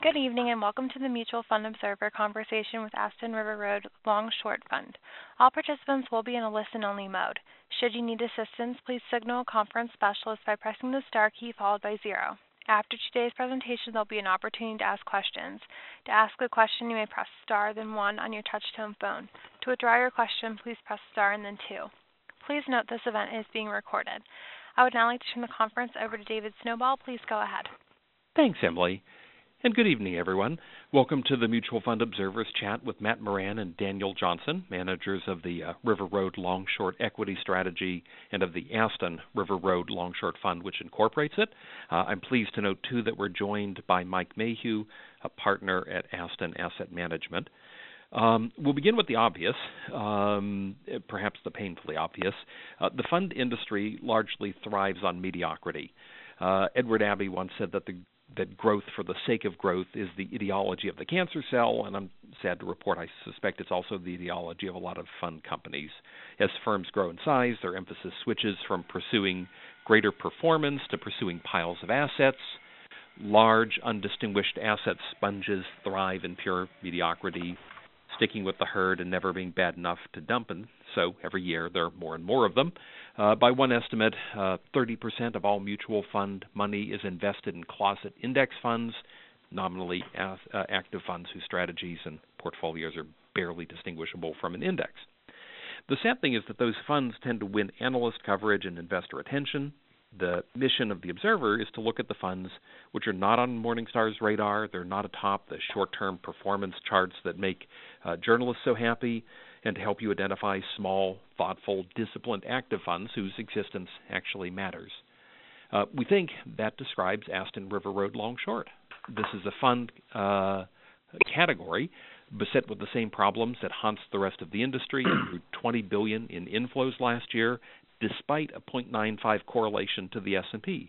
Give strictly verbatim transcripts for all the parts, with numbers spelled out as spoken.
Good evening and welcome to the Mutual Fund Observer conversation with Aston River Road Long Short Fund. All participants will be in a listen-only mode. Should you need assistance, please signal a conference specialist by pressing the star key followed by zero. After today's presentation, there will be an opportunity to ask questions. To ask a question, you may press star then one on your touch-tone phone. To withdraw your question, please press star and then two. Please note this event is being recorded. I would now like to turn the conference over to David Snowball. Please go ahead. Thanks, Emily. And good evening, everyone. Welcome to the Mutual Fund Observers Chat with Matt Moran and Daniel Johnson, managers of the uh, River Road Long Short Equity Strategy and of the Aston River Road Long Short Fund, which incorporates it. Uh, I'm pleased to note, too, that we're joined by Mike Mayhew, a partner at Aston Asset Management. Um, we'll begin with the obvious, um, perhaps the painfully obvious. Uh, the fund industry largely thrives on mediocrity. Uh, Edward Abbey once said that the that growth for the sake of growth is the ideology of the cancer cell, and I'm sad to report I suspect it's also the ideology of a lot of fund companies. As firms grow in size, their emphasis switches from pursuing greater performance to pursuing piles of assets. Large, undistinguished asset sponges thrive in pure mediocrity, sticking with the herd and never being bad enough to dump, and so every year there are more and more of them. Uh, by one estimate, uh, thirty percent of all mutual fund money is invested in closet index funds, nominally as, uh, active funds whose strategies and portfolios are barely distinguishable from an index. The sad thing is that those funds tend to win analyst coverage and investor attention. The mission of the Observer is to look at the funds which are not on Morningstar's radar. They're not atop the short-term performance charts that make uh, journalists so happy, and to help you identify small, thoughtful, disciplined active funds whose existence actually matters. Uh, we think that describes Aston River Road Long Short. This is a fund uh, category beset with the same problems that haunts the rest of the industry. It grew twenty billion dollars in inflows last year, despite a zero point nine five correlation to the S and P.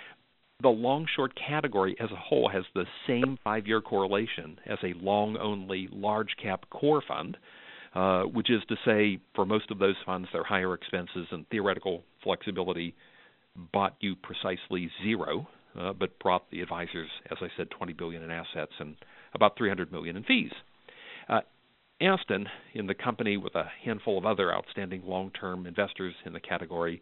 The long-short category as a whole has the same five-year correlation as a long-only large-cap core fund, uh, which is to say, for most of those funds, their higher expenses and theoretical flexibility bought you precisely zero, uh, but brought the advisors, as I said, twenty billion dollars in assets and about three hundred million dollars in fees. Uh, Aston, in the company with a handful of other outstanding long-term investors in the category,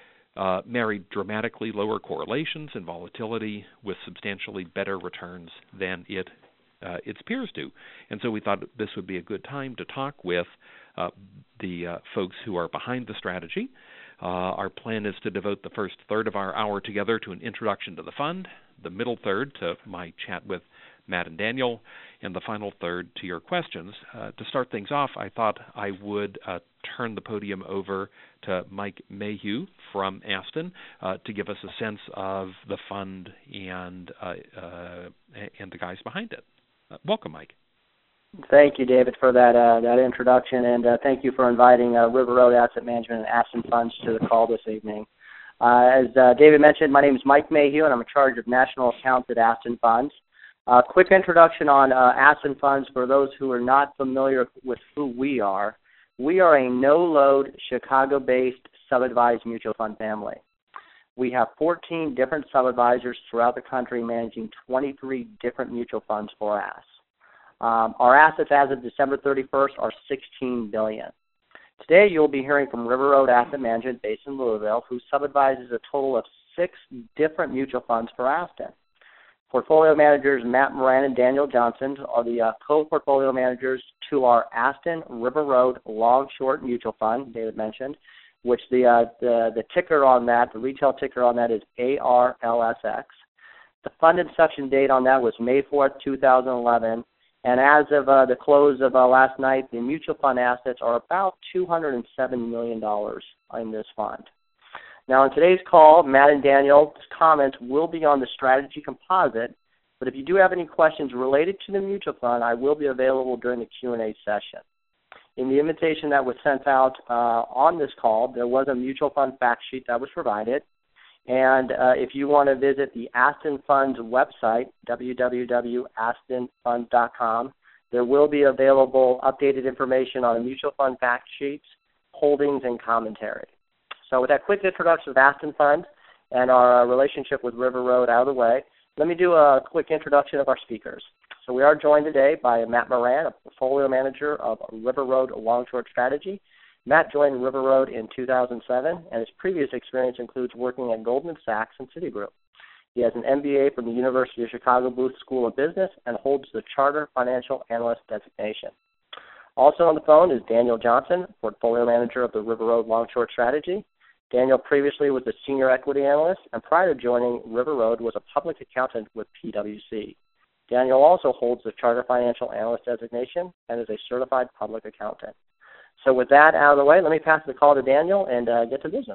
uh, married dramatically lower correlations and volatility with substantially better returns than it uh, its peers do. And so we thought this would be a good time to talk with uh, the uh, folks who are behind the strategy. Uh, our plan is to devote the first third of our hour together to an introduction to the fund, the middle third to my chat with Matt and Daniel, and the final third to your questions. Uh, to start things off, I thought I would uh, turn the podium over to Mike Mayhew from Aston uh, to give us a sense of the fund and uh, uh, and the guys behind it. Uh, welcome, Mike. Thank you, David, for that uh, that introduction, and uh, thank you for inviting uh, River Road Asset Management and Aston Funds to the call this evening. Uh, as uh, David mentioned, my name is Mike Mayhew, and I'm in charge of national accounts at Aston Funds. A uh, quick introduction on uh, Aston Funds for those who are not familiar with who we are. We are a no-load, Chicago-based sub-advised mutual fund family. We have fourteen different sub-advisors throughout the country managing twenty-three different mutual funds for us. Um, our assets as of December thirty-first are sixteen billion dollars. Today you'll be hearing from River Road Asset Management based in Louisville, who sub-advises a total of six different mutual funds for Aston. Portfolio managers Matt Moran and Daniel Johnson are the uh, co-portfolio managers to our Aston River Road Long Short Mutual Fund, David mentioned, which the, uh, the the ticker on that, the retail ticker on that is A R L S X. The fund inception date on that was May fourth, two thousand eleven, and as of uh, the close of uh, last night, the mutual fund assets are about two hundred seven million dollars in this fund. Now, on today's call, Matt and Daniel's comments will be on the strategy composite, but if you do have any questions related to the mutual fund, I will be available during the Q and A session. In the invitation that was sent out uh, on this call, there was a mutual fund fact sheet that was provided, and uh, if you want to visit the Aston Funds website, w w w dot aston fund dot com, there will be available updated information on the mutual fund fact sheets, holdings, and commentary. So with that quick introduction of Aston Funds and our uh, relationship with River Road out of the way, Let me do a quick introduction of our speakers. So we are joined today by Matt Moran, a portfolio manager of River Road Long Short Strategy. Matt joined River Road in two thousand seven, and his previous experience includes working at Goldman Sachs and Citigroup. He has an M B A from the University of Chicago Booth School of Business and holds the Charter Financial Analyst designation. Also on the phone is Daniel Johnson, portfolio manager of the River Road Long Short Strategy. Daniel previously was a senior equity analyst, and prior to joining River Road was a public accountant with P W C. Daniel also holds the Charter Financial Analyst designation and is a certified public accountant. So with that out of the way, let me pass the call to Daniel and uh, get to business.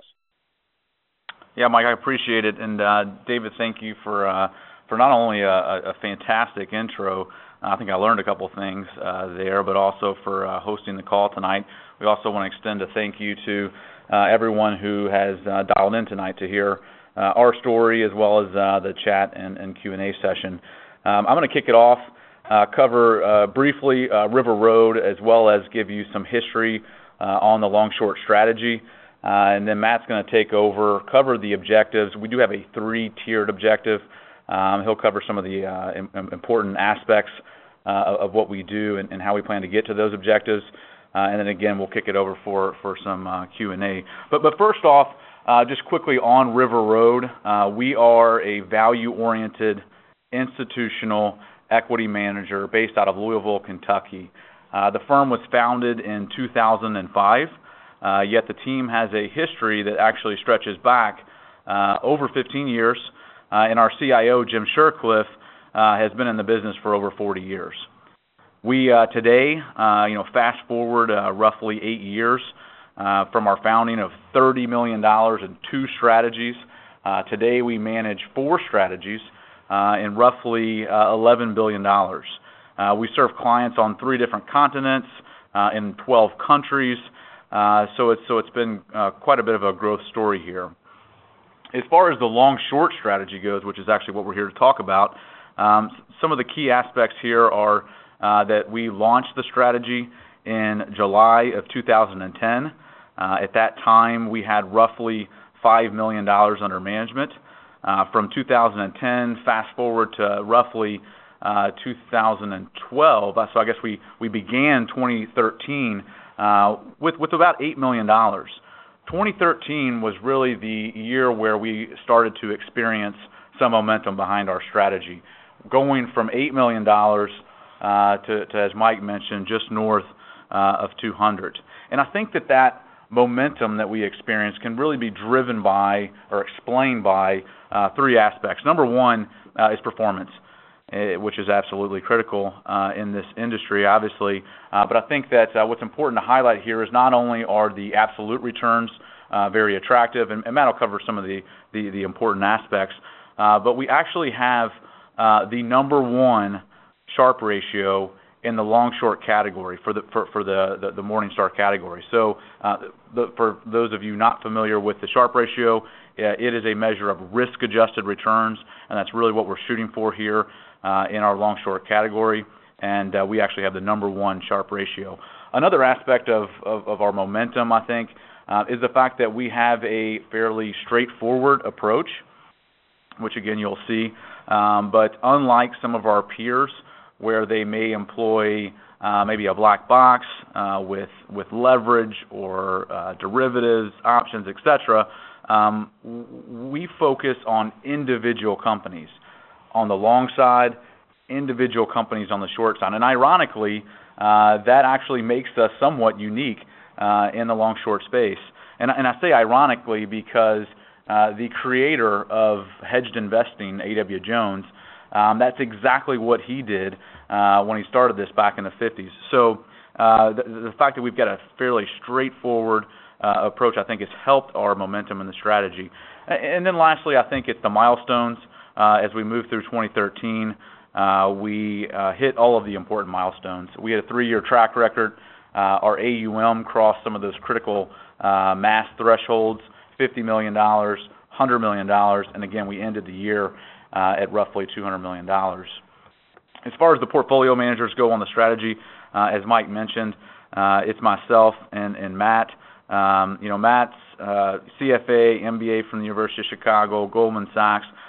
Yeah, Mike, I appreciate it. And uh, David, thank you for uh, for not only a, a fantastic intro. I think I learned a couple things uh, there, but also for uh, hosting the call tonight. We also want to extend a thank you to uh, everyone who has uh, dialed in tonight to hear uh, our story as well as uh, the chat and, and Q and A session. Um, I'm going to kick it off, uh, cover uh, briefly uh, River Road, as well as give you some history uh, on the long-short strategy. Uh, and then Matt's going to take over, cover the objectives. We do have a three-tiered objective. Um, he'll cover some of the uh, im- important aspects uh, of what we do and, and how we plan to get to those objectives. Uh, and then again, we'll kick it over for, for some uh, Q and A. But, but first off, uh, just quickly on River Road, uh, we are a value-oriented institutional equity manager based out of Louisville, Kentucky. Uh, the firm was founded in two thousand five, uh, yet the team has a history that actually stretches back uh, over fifteen years, uh, and our C I O, Jim Shercliffe, uh, has been in the business for over forty years. We uh, today, uh, you know, fast forward uh, roughly eight years uh, from our founding of thirty million dollars in two strategies. Uh, today we manage four strategies uh, in roughly uh, eleven billion dollars. Uh, we serve clients on three different continents uh, in twelve countries, uh, so it's so it's been uh, quite a bit of a growth story here. As far as the long-short strategy goes, which is actually what we're here to talk about, um, some of the key aspects here are Uh, that we launched the strategy in July of two thousand ten. Uh, at that time, we had roughly five million dollars under management. Uh, from two thousand ten, fast forward to roughly uh, two thousand twelve, uh, so I guess we, we began twenty thirteen uh, with, with about eight million dollars. twenty thirteen was really the year where we started to experience some momentum behind our strategy, going from eight million dollars Uh, to, to, as Mike mentioned, just north uh, of two hundred. And I think that that momentum that we experience can really be driven by or explained by uh, three aspects. Number one uh, is performance, uh, which is absolutely critical uh, in this industry, obviously. Uh, but I think that uh, what's important to highlight here is not only are the absolute returns uh, very attractive, and, and Matt will cover some of the, the, the important aspects, uh, but we actually have uh, the number one Sharpe ratio in the long-short category for the for, for the, the, the Morningstar category. So uh, the, for those of you not familiar with the Sharpe ratio, uh, it is a measure of risk-adjusted returns, and that's really what we're shooting for here uh, in our long-short category, and uh, we actually have the number one Sharpe ratio. Another aspect of, of, of our momentum, I think, uh, is the fact that we have a fairly straightforward approach, which, again, you'll see, um, but unlike some of our peers, where they may employ uh, maybe a black box uh, with with leverage or uh, derivatives, options, et cetera. Um, we focus on individual companies on the long side, individual companies on the short side, and ironically, uh, that actually makes us somewhat unique uh, in the long-short space. And, and I say ironically because uh, the creator of hedged investing, A W Jones, Um, that's exactly what he did uh, when he started this back in the fifties. So uh, the, the fact that we've got a fairly straightforward uh, approach, I think, has helped our momentum in the strategy. And then lastly, I think it's the milestones. Uh, as we move through twenty thirteen, uh, we uh, hit all of the important milestones. We had a three-year track record. Uh, our A U M crossed some of those critical uh, mass thresholds, fifty million dollars, one hundred million dollars, and again, we ended the year Uh, at roughly two hundred million dollars. As far as the portfolio managers go on the strategy, uh, as Mike mentioned, uh, it's myself and, and Matt. Um, you know, Matt's uh, C F A, M B A from the University of Chicago, Goldman Sachs,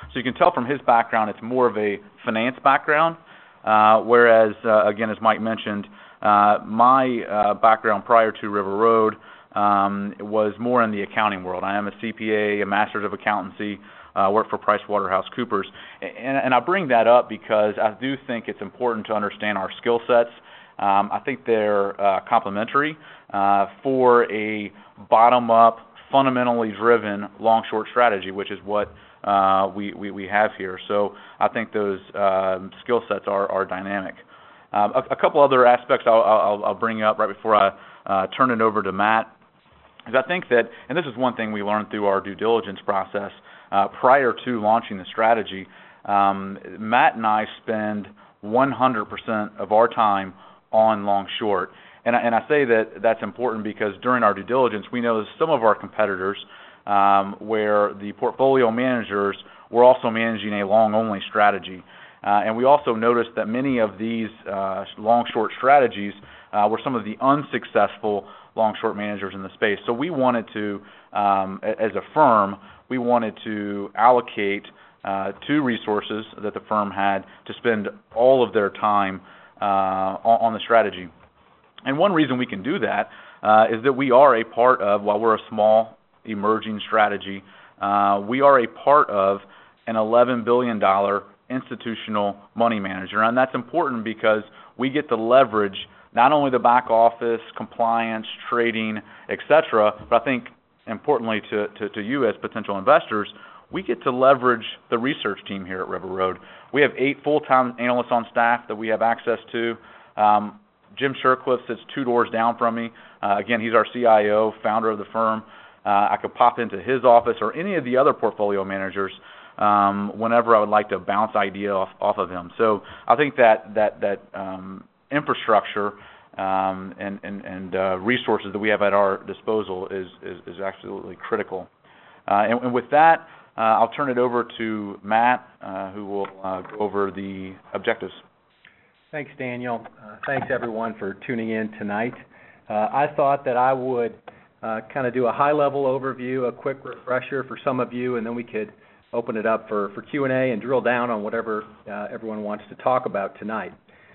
So you can tell from his background it's more of a finance background, uh, whereas, uh, again, as Mike mentioned, uh, my uh, background prior to River Road um, was more in the accounting world. I am a C P A, a Master's of Accountancy, uh, work for PricewaterhouseCoopers. And, and I bring that up because I do think it's important to understand our skill sets. Um, I think they're uh, complementary uh, for a bottom-up, fundamentally driven long-short strategy, which is what uh, we, we, we have here. So I think those uh, skill sets are, are dynamic. Um, a, a couple other aspects I'll, I'll, I'll bring up right before I uh, turn it over to Matt is I think that, and this is one thing we learned through our due diligence process uh, prior to launching the strategy, um, Matt and I spend one hundred percent of our time on long-short. And I, and I say that that's important because during our due diligence, we know some of our competitors um, where the portfolio managers were also managing a long-only strategy. Uh, and we also noticed that many of these uh, long-short strategies uh, were some of the unsuccessful long-short managers in the space. So we wanted to, um, as a firm, we wanted to allocate uh, two resources that the firm had to spend all of their time uh, on, on the strategy. And one reason we can do that uh, is that we are a part of, while we're a small emerging strategy, uh, we are a part of an eleven billion dollars institutional money manager. And that's important because we get to leverage not only the back office, compliance, trading, et cetera, but I think importantly to, to, to you as potential investors, we get to leverage the research team here at River Road. We have eight full-time analysts on staff that we have access to. Um, Jim Shercliffe sits two doors down from me. Uh, again, he's our C I O, founder of the firm. Uh, I could pop into his office or any of the other portfolio managers um, whenever I would like to bounce idea off, off of him. So I think that that that um, infrastructure um, and and, and uh, resources that we have at our disposal is is, is absolutely critical. Uh, and, and with that, uh, I'll turn it over to Matt, uh, who will uh, go over the objectives. Thanks, Daniel. Uh, thanks, everyone, for tuning in tonight. Uh, I thought that I would uh, kind of do a high-level overview, a quick refresher for some of you, and then we could open it up for, for Q and A and drill down on whatever uh, everyone wants to talk about tonight.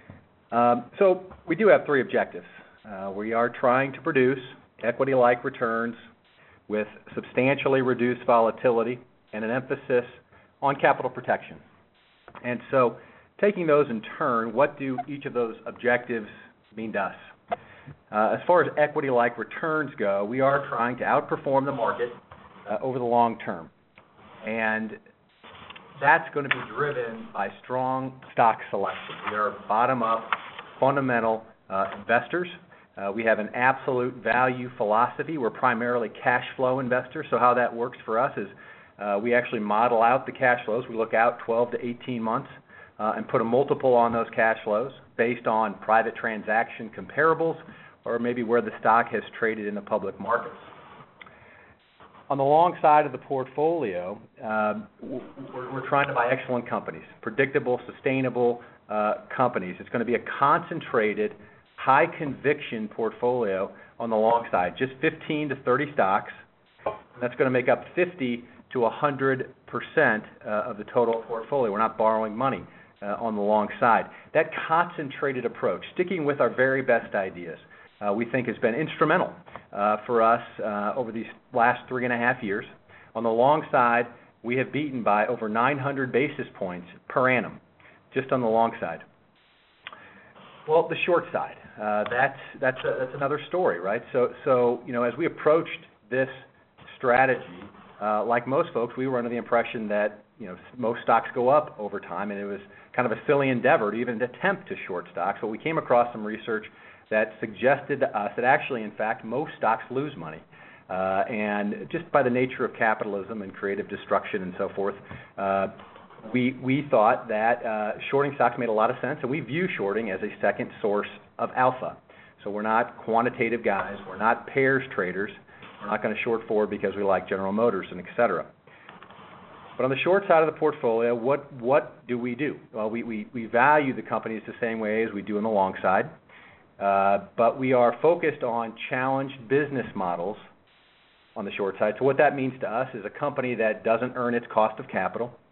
Um, so we do have three objectives. Uh, we are trying to produce equity-like returns with substantially reduced volatility and an emphasis on capital protection. And so taking those in turn, what do each of those objectives mean to us? Uh, as far as equity-like returns go, we are trying to outperform the market uh, over the long term. And that's going to be driven by strong stock selection. We are bottom-up, fundamental uh, investors. Uh, we have an absolute value philosophy. We're primarily cash flow investors. So how that works for us is uh, we actually model out the cash flows. We look out twelve to eighteen months. Uh, and put a multiple on those cash flows based on private transaction comparables or maybe where the stock has traded in the public markets. On the long side of the portfolio, uh, we're, we're trying to buy excellent companies, predictable, sustainable uh, companies. It's going to be a concentrated, high-conviction portfolio on the long side, just fifteen to thirty stocks. And that's going to make up fifty to one hundred percent uh, of the total portfolio. We're not borrowing money Uh, on the long side. That concentrated approach, sticking with our very best ideas, uh, we think has been instrumental uh, for us uh, over these last three and a half years. On the long side, we have beaten by over nine hundred basis points per annum, just on the long side. Well, the short side, uh, that's that's a, that's another story, right? So so you know, as we approached this strategy, uh, like most folks, we were under the impression that you know most stocks go up over time, and it was kind of a silly endeavor to even attempt to short stocks. But we came across some research that suggested to us that actually, in fact, most stocks lose money. Uh, and just by the nature of capitalism and creative destruction and so forth, uh, we we thought that uh, shorting stocks made a lot of sense, and we view shorting as a second source of alpha. So we're not quantitative guys. We're not pairs traders. We're not going to short forward because we like General Motors and et cetera. But on the short side of the portfolio, what what do we do? Well, we, we, we value the companies the same way as we do on the long side, uh, but we are focused on challenged business models on the short side. So what that means to us is a company that doesn't earn its cost of capital,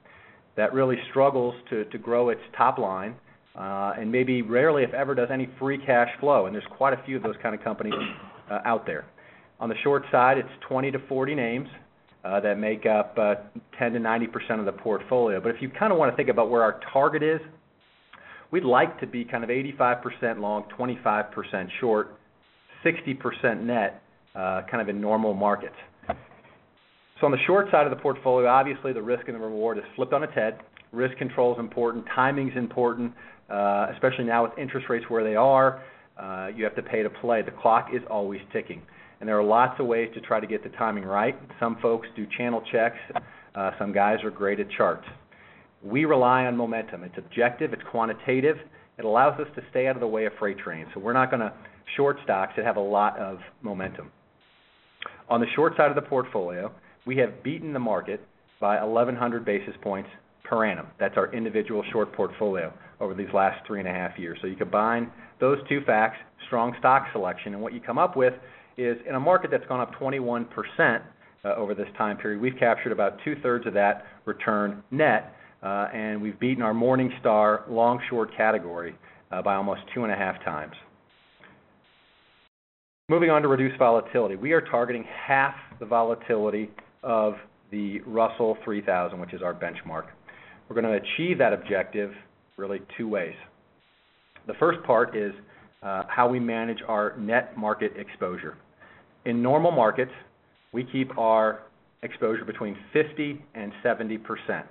that really struggles to, to grow its top line uh, and maybe rarely, if ever, does any free cash flow. And there's quite a few of those kind of companies uh, out there. On the short side, it's twenty to forty names uh, that make up uh, ten to ninety percent of the portfolio. But if you kind of want to think about where our target is, we'd like to be kind of eighty-five percent long, twenty-five percent short, sixty percent net, uh, kind of in normal markets. So on the short side of the portfolio, obviously the risk and the reward is flipped on its head. Risk control is important. Timing is important, uh, especially now with interest rates where they are. Uh, you have to pay to play. The clock is always ticking. And there are lots of ways to try to get the timing right. Some folks do channel checks. Uh, some guys are great at charts. We rely on momentum. It's objective. It's quantitative. It allows us to stay out of the way of freight trains. So we're not going to short stocks that have a lot of momentum. On the short side of the portfolio, we have beaten the market by eleven hundred basis points per annum. That's our individual short portfolio over these last three and a half years. So you combine those two facts, strong stock selection, and what you come up with is in a market that's gone up twenty-one percent uh, over this time period, we've captured about two-thirds of that return net, uh, and we've beaten our Morningstar long-short category uh, by almost two and a half times. Moving on to reduced volatility, we are targeting half the volatility of the Russell three thousand, which is our benchmark. We're going to achieve that objective really two ways. The first part is uh, how we manage our net market exposure. In normal markets, we keep our exposure between fifty and seventy percent.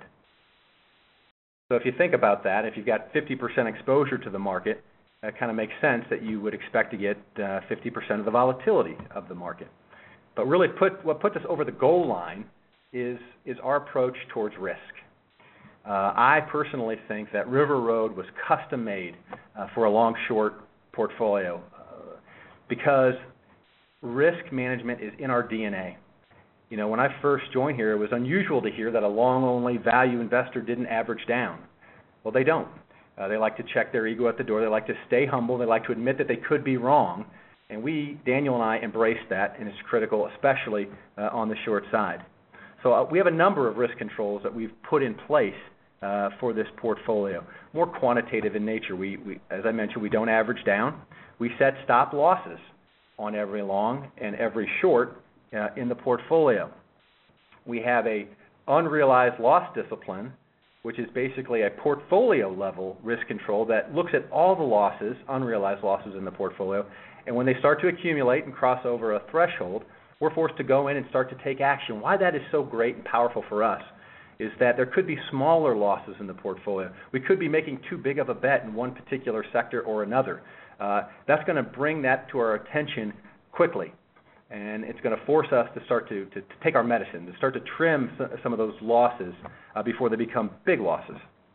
So if you think about that, if you've got fifty percent exposure to the market, that kind of makes sense that you would expect to get uh, fifty percent of the volatility of the market. But really put, what puts us over the goal line is, is our approach towards risk. Uh, I personally think that River Road was custom made uh, for a long-short portfolio uh, because risk management is in our D N A. You know, when I first joined here, it was unusual to hear that a long-only value investor didn't average down. Well, they don't. Uh, they like to check their ego at the door. They like to stay humble. They like to admit that they could be wrong. And we, Daniel and I, embrace that, and it's critical, especially uh, on the short side. So uh, we have a number of risk controls that we've put in place uh, for this portfolio, more quantitative in nature. We, we, as I mentioned, we don't average down. We set stop losses on every long and every short uh, in the portfolio. We have a unrealized loss discipline, which is basically a portfolio-level risk control that looks at all the losses, unrealized losses in the portfolio, and when they start to accumulate and cross over a threshold, we're forced to go in and start to take action. Why that is so great and powerful for us is that there could be smaller losses in the portfolio. We could be making too big of a bet in one particular sector or another. Uh, that's going to bring that to our attention quickly, and it's going to force us to start to, to, to take our medicine, to start to trim some of those losses uh, before they become big losses.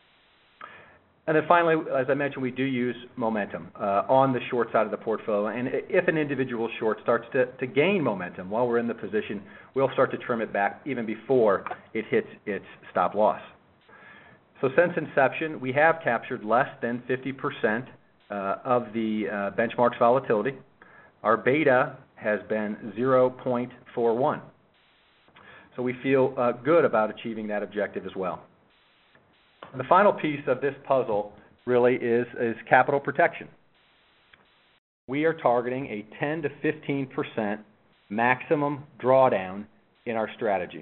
And then finally, as I mentioned, we do use momentum uh, on the short side of the portfolio. And if an individual short starts to, to gain momentum while we're in the position, we'll start to trim it back even before it hits its stop loss. So since inception, we have captured less than fifty percent uh, of the uh, benchmark's volatility. Our beta has been zero point four one. So we feel uh, good about achieving that objective as well. And the final piece of this puzzle really is, is capital protection. We are targeting a ten to fifteen percent maximum drawdown in our strategy.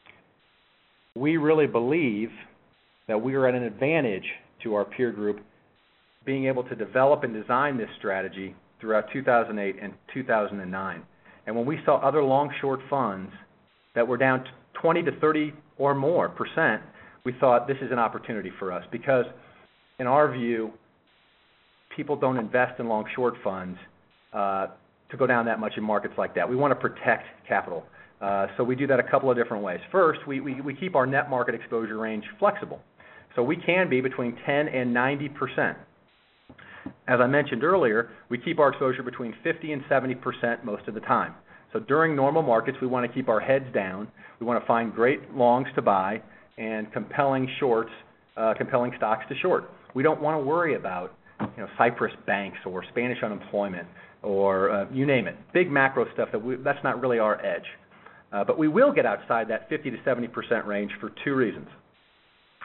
We really believe that we are at an advantage to our peer group being able to develop and design this strategy throughout two thousand eight and two thousand nine. And when we saw other long-short funds that were down twenty to thirty or more percent, we thought this is an opportunity for us because, in our view, people don't invest in long-short funds uh, to go down that much in markets like that. We want to protect capital. Uh, so we do that a couple of different ways. First, we, we, we keep our net market exposure range flexible. So we can be between ten and ninety percent. As I mentioned earlier, we keep our exposure between fifty and seventy percent most of the time. So during normal markets, we want to keep our heads down. We want to find great longs to buy and compelling shorts, uh, compelling stocks to short. We don't want to worry about, you know, Cyprus banks or Spanish unemployment or uh, you name it, big macro stuff. That we, that's not really our edge. Uh, but we will get outside that fifty to seventy percent range for two reasons.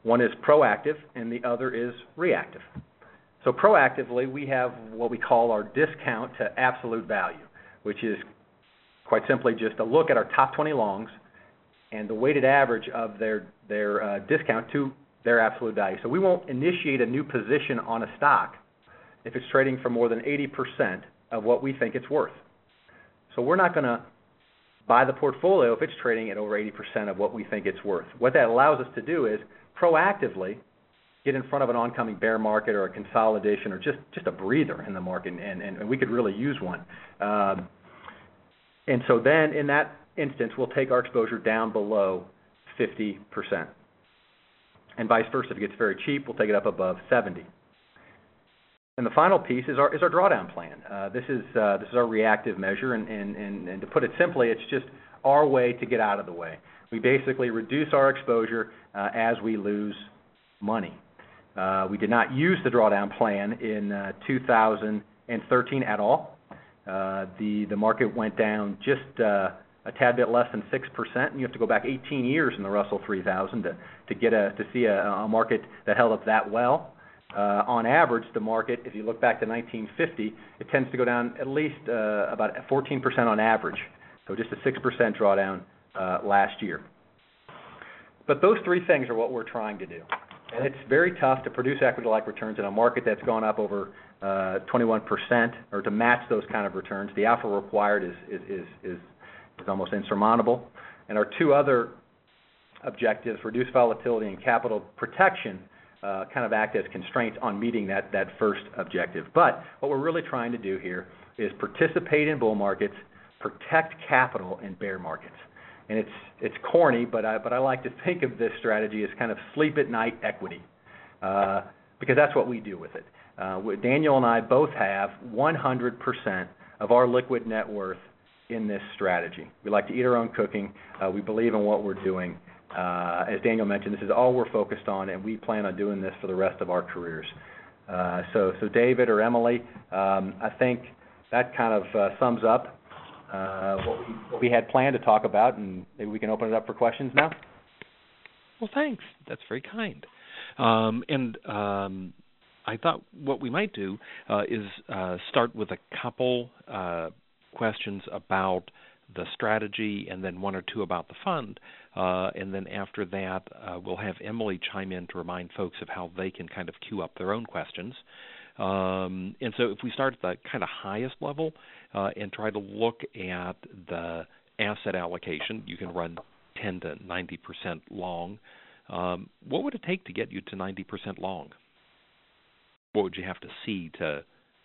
One is proactive, and the other is reactive. So proactively, we have what we call our discount to absolute value, which is quite simply just a look at our top twenty longs and the weighted average of their, their uh, discount to their absolute value. So we won't initiate a new position on a stock if it's trading for more than eighty percent of what we think it's worth. So we're not going to buy the portfolio if it's trading at over eighty percent of what we think it's worth. What that allows us to do is proactively get in front of an oncoming bear market or a consolidation or just, just a breather in the market, and, and, and we could really use one. Um, and so then in that instance, we'll take our exposure down below fifty percent. And vice versa, if it gets very cheap, we'll take it up above seventy. And the final piece is our is our drawdown plan. Uh, this is uh, this is our reactive measure, and, and, and, and to put it simply, it's just our way to get out of the way. We basically reduce our exposure uh, as we lose money. Uh, we did not use the drawdown plan in uh, two thousand thirteen at all. Uh, the the market went down just uh, a tad bit less than six percent, and you have to go back eighteen years in the Russell three thousand to to get a to see a, a market that held up that well. Uh, on average, the market, if you look back to nineteen fifty, it tends to go down at least uh, about fourteen percent on average. So just a six percent drawdown uh, last year. But those three things are what we're trying to do. And it's very tough to produce equity-like returns in a market that's gone up over uh, twenty-one percent, or to match those kind of returns. The alpha required is, is, is, is, is almost insurmountable. And our two other objectives, reduce volatility and capital protection, uh, kind of act as constraints on meeting that, that first objective. But what we're really trying to do here is participate in bull markets, protect capital in bear markets. And it's it's corny, but I but I like to think of this strategy as kind of sleep at night equity, uh, because that's what we do with it. Uh, Daniel and I both have one hundred percent of our liquid net worth in this strategy. We like to eat our own cooking. Uh, we believe in what we're doing. Uh, as Daniel mentioned, this is all we're focused on, and we plan on doing this for the rest of our careers. Uh, so so David or Emily, um, I think that kind of uh, sums up Uh, what, we, what we had planned to talk about, and maybe we can open it up for questions now. Well, thanks. That's very kind. Um, and um, I thought what we might do uh, is uh, start with a couple uh, questions about the strategy, and then one or two about the fund. Uh, and then after that, uh, we'll have Emily chime in to remind folks of how they can kind of queue up their own questions. Um, and so if we start at the kind of highest level uh, and try to look at the asset allocation, you can run ten to ninety percent long. Um, what would it take to get you to ninety percent long? What would you have to see to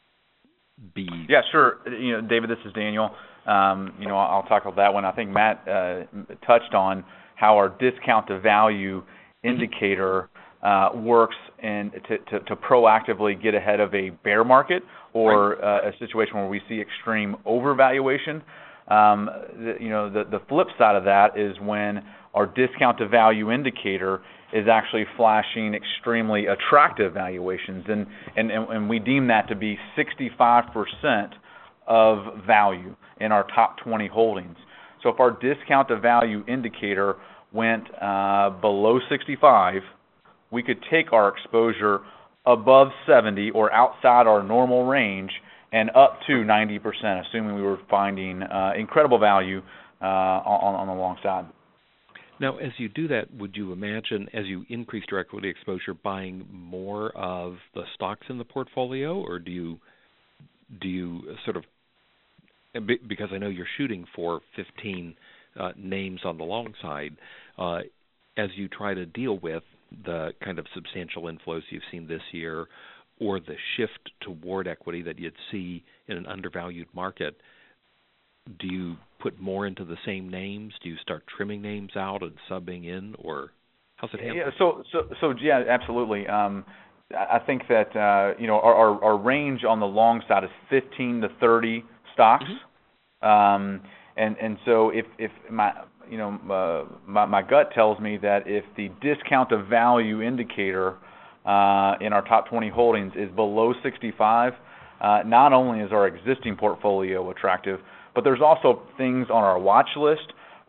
be? Yeah, sure. You know, David, this is Daniel. Um, you know, I'll tackle that one. I think Matt uh, touched on how our discount to value indicator Uh, works and to, to, to proactively get ahead of a bear market or uh, a situation where we see extreme overvaluation. Um, the, you know, the, the flip side of that is when our discount to value indicator is actually flashing extremely attractive valuations, and, and, and we deem that to be sixty-five percent of value in our top twenty holdings. So if our discount to value indicator went uh, below sixty-five, we could take our exposure above seventy or outside our normal range and up to ninety percent, assuming we were finding uh, incredible value uh, on, on the long side. Now, as you do that, would you imagine, as you increase your equity exposure, buying more of the stocks in the portfolio, or do you do you sort of, because I know you're shooting for fifteen uh, names on the long side, uh, as you try to deal with the kind of substantial inflows you've seen this year, or the shift toward equity that you'd see in an undervalued market, do you put more into the same names? Do you start trimming names out and subbing in, or how's it handled? Yeah, so so so yeah, absolutely. Um, I think that uh, you know our, our our range on the long side is fifteen to thirty stocks, mm-hmm. um, and and so if if my you know, uh, my, my gut tells me that if the discount to value indicator uh, in our top twenty holdings is below sixty-five, uh, not only is our existing portfolio attractive, but there's also things on our watch list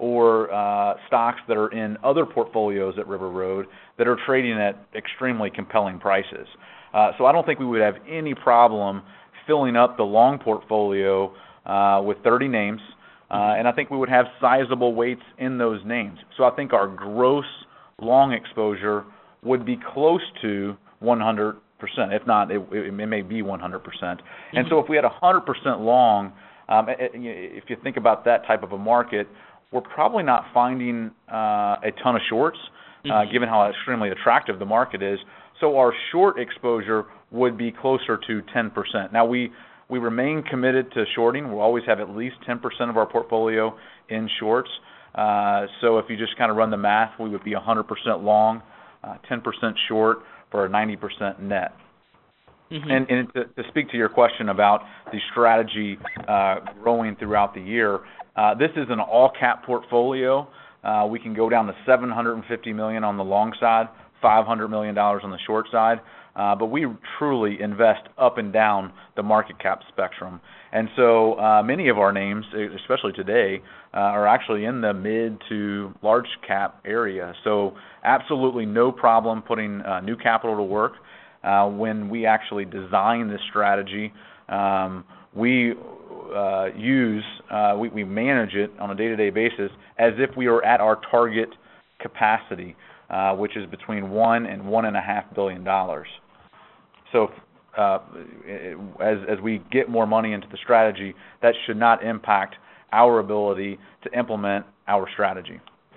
or uh, stocks that are in other portfolios at River Road that are trading at extremely compelling prices. Uh, so I don't think we would have any problem filling up the long portfolio uh, with thirty names, uh, and I think we would have sizable weights in those names. So I think our gross long exposure would be close to one hundred percent. If not, it, it may be one hundred percent. Mm-hmm. And so if we had one hundred percent long, um, if you think about that type of a market, we're probably not finding uh, a ton of shorts, uh, mm-hmm. given how extremely attractive the market is. So our short exposure would be closer to ten percent. Now, we, we remain committed to shorting. We'll always have at least ten percent of our portfolio in shorts. Uh, so if you just kind of run the math, we would be one hundred percent long, uh, ten percent short, for a ninety percent net. Mm-hmm. And, and to, to speak to your question about the strategy uh, growing throughout the year, uh, this is an all-cap portfolio. Uh, we can go down to seven hundred fifty million dollars on the long side, five hundred million dollars on the short side, uh, but we truly invest up and down the market cap spectrum. And so uh, many of our names, especially today, uh, are actually in the mid to large cap area. So absolutely no problem putting uh, new capital to work. Uh, when we actually design this strategy, um, we uh, use, uh, we, we manage it on a day-to-day basis as if we are at our target capacity, uh, which is between one and one and a half billion dollars. So uh, as as we get more money into the strategy, that should not impact our ability to implement our strategy.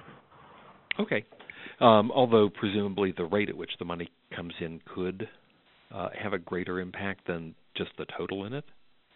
Okay. Um, although presumably the rate at which the money comes in could uh, have a greater impact than just the total in it.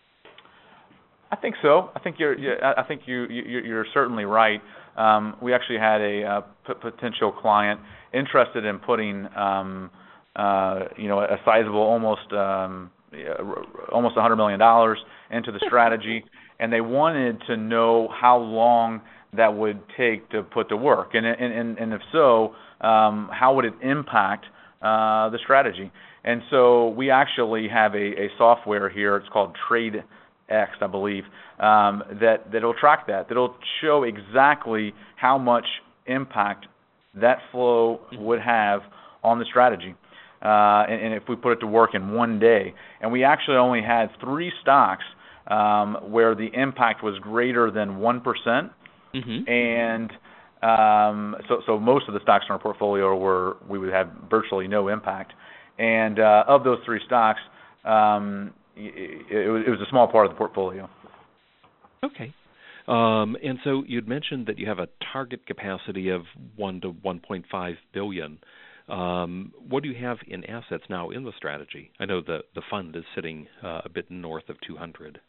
I think so. I think you're. I think you. You're certainly right. Um, we actually had a uh, p- potential client interested in putting, um, uh, you know, a sizable, almost, um, almost one hundred million dollars into the strategy, and they wanted to know how long that would take to put to work, and and and if so, um, how would it impact uh, the strategy? And so we actually have a, a software here. It's called Trade X, I believe, um, that that'll track that. That'll show exactly how much impact that flow would have on the strategy, uh, and, and if we put it to work in one day. And we actually only had three stocks um, where the impact was greater than one percent. Mm-hmm. And um, so, so most of the stocks in our portfolio were we would have virtually no impact. And uh, of those three stocks, um, it, it, was, it was a small part of the portfolio. Okay. Um, and so you'd mentioned that you have a target capacity of one to one point five billion. Um, what do you have in assets now in the strategy? I know the the fund is sitting uh, a bit north of two hundred.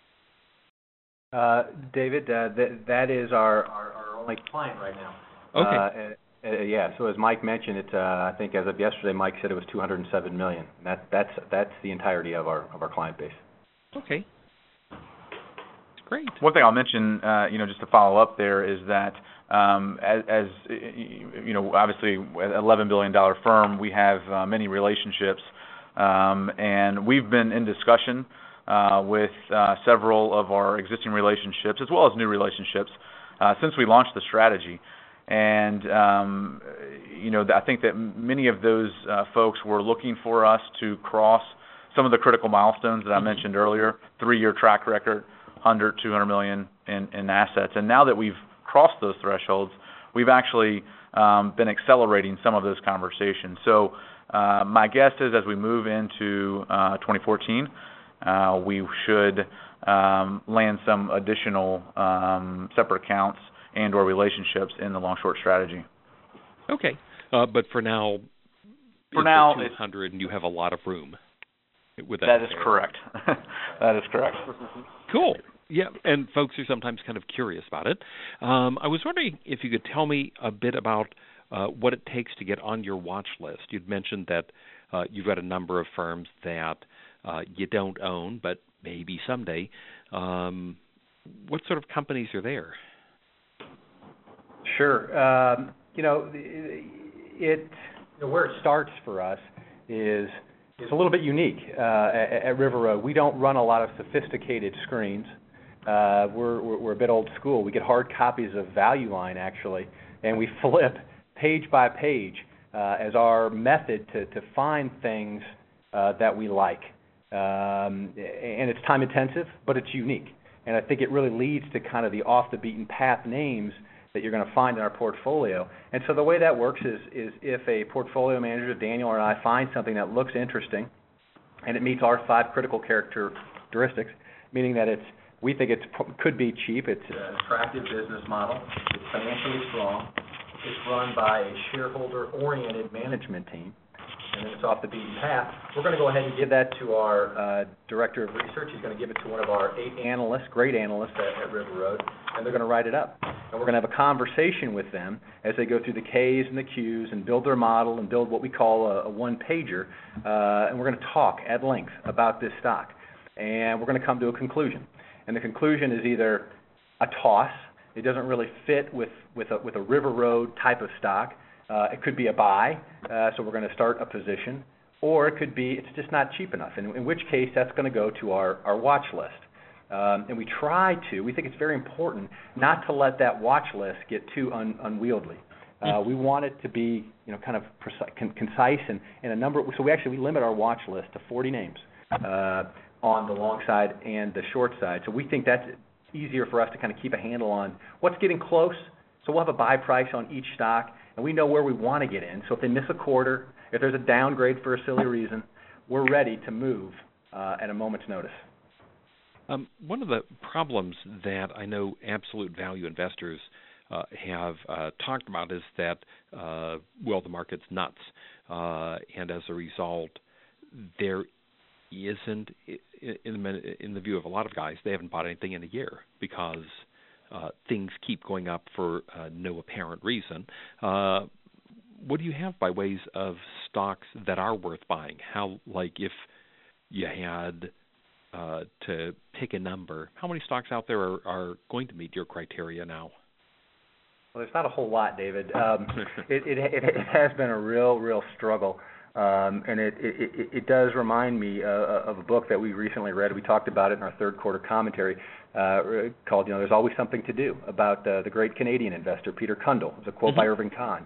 Uh, David, uh, th- that is our, our, our only client right now. Okay. Uh, uh, yeah. So as Mike mentioned, it. Uh, I think as of yesterday, Mike said it was two hundred seven million. That that's that's the entirety of our of our client base. Okay. Great. One thing I'll mention, uh, you know, just to follow up there, is that um, as, as you know, obviously, an eleven billion dollars firm, we have uh, many relationships, um, and we've been in discussion uh, with uh, several of our existing relationships as well as new relationships uh, since we launched the strategy. And um, you know, I think that many of those uh, folks were looking for us to cross some of the critical milestones that I mm-hmm. mentioned earlier: three-year track record, one hundred, two hundred million in, in assets. And now that we've crossed those thresholds, we've actually um, been accelerating some of those conversations. So uh, my guess is as we move into uh, twenty fourteen, uh, we should um, land some additional um, separate accounts and or relationships in the long-short strategy. Okay. Uh, but for now, for now, two hundred, and you have a lot of room. With that that is correct. That is correct. Cool. Yeah, and folks are sometimes kind of curious about it. Um, I was wondering if you could tell me a bit about uh, what it takes to get on your watch list. You'd mentioned that uh, you've got a number of firms that uh, you don't own, but maybe someday. Um, what sort of companies are there? Sure. Um, you know, it, it you know, where it starts for us is is a little bit unique uh, at, at River Road. We don't run a lot of sophisticated screens. uh, we're, we're we're a bit old school. We get hard copies of Value Line actually, and we flip page by page uh, as our method to to find things uh, that we like. Um, and it's time intensive, but it's unique. And I think it really leads to kind of the off the beaten path names that you're going to find in our portfolio. And so the way that works is, is if a portfolio manager, Daniel or I, find something that looks interesting and it meets our five critical characteristics, meaning that it's we think it could be cheap, it's an attractive business model, it's financially strong, it's run by a shareholder-oriented management team, and then it's off the beaten path, we're going to go ahead and give that to our uh, director of research. He's going to give it to one of our eight analysts, great analysts at, at River Road, and they're going to write it up. And we're going to have a conversation with them as they go through the K's and the Q's and build their model and build what we call a, a one-pager, uh, and we're going to talk at length about this stock. And we're going to come to a conclusion. And the conclusion is either a toss, it doesn't really fit with, with, a, with a River Road type of stock. Uh, it could be a buy, uh, so we're going to start a position, or it could be it's just not cheap enough, in, in which case that's going to go to our, our watch list. Um, and we try to, we think it's very important not to let that watch list get too un, unwieldy. Uh, we want it to be, you know, kind of precise, con, concise and, and a number. So we actually we limit our watch list to forty names uh, on the long side and the short side. So we think that's easier for us to kind of keep a handle on what's getting close. So we'll have a buy price on each stock, and we know where we want to get in. So if they miss a quarter, if there's a downgrade for a silly reason, we're ready to move uh, at a moment's notice. Um, one of the problems that I know absolute value investors uh, have uh, talked about is that, uh, well, the market's nuts, uh, and as a result, there isn't, in the, in the view of a lot of guys, they haven't bought anything in a year because Uh, things keep going up for uh, no apparent reason. Uh, what do you have by ways of stocks that are worth buying? How, like, if you had uh, to pick a number, how many stocks out there are, are going to meet your criteria now? Well, there's not a whole lot, David. Um, it, it, it, it has been a real, real struggle. Um, and it, it, it does remind me uh, of a book that we recently read. We talked about it in our third quarter commentary uh, called, you know, There's Always Something to Do, about uh, the great Canadian investor, Peter Cundall. It's a quote mm-hmm. by Irving Kahn.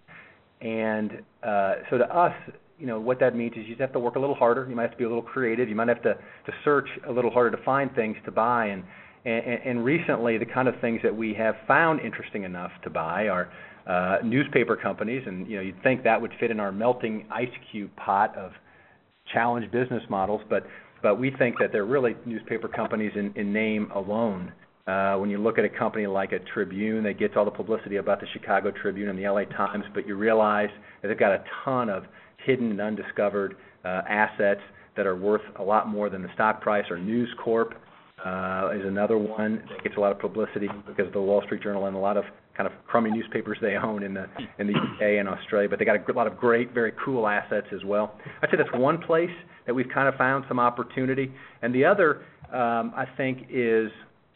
And uh, so to us, you know, what that means is you just have to work a little harder. You might have to be a little creative. You might have to, to search a little harder to find things to buy. And, and, and recently, the kind of things that we have found interesting enough to buy are Uh, newspaper companies, and you know you'd think that would fit in our melting ice cube pot of challenged business models, but but we think that they're really newspaper companies in, in name alone. Uh, when you look at a company like a Tribune that gets all the publicity about the Chicago Tribune and the L A Times, but you realize that they've got a ton of hidden and undiscovered uh, assets that are worth a lot more than the stock price. Or News Corp uh, is another one that gets a lot of publicity because of the Wall Street Journal and a lot of kind of crummy newspapers they own in the in the U K and Australia, but they got a lot of great, very cool assets as well. I'd say that's one place that we've kind of found some opportunity, and the other, um, I think, is,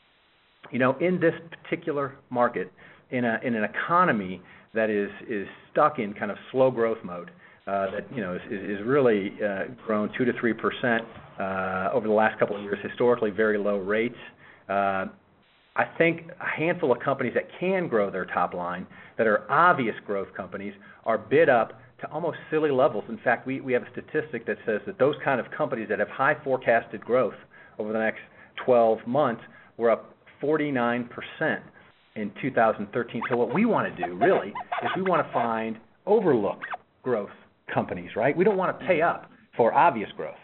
you know, in this particular market, in a in an economy that is is stuck in kind of slow growth mode, uh, that you know is is really uh, grown two to three percent uh, over the last couple of years, historically very low rates. Uh, I think a handful of companies that can grow their top line, that are obvious growth companies, are bid up to almost silly levels. In fact, we, we have a statistic that says that those kind of companies that have high forecasted growth over the next twelve months were up forty-nine percent in two thousand thirteen. So what we want to do, really, is we want to find overlooked growth companies, right? We don't want to pay up for obvious growth.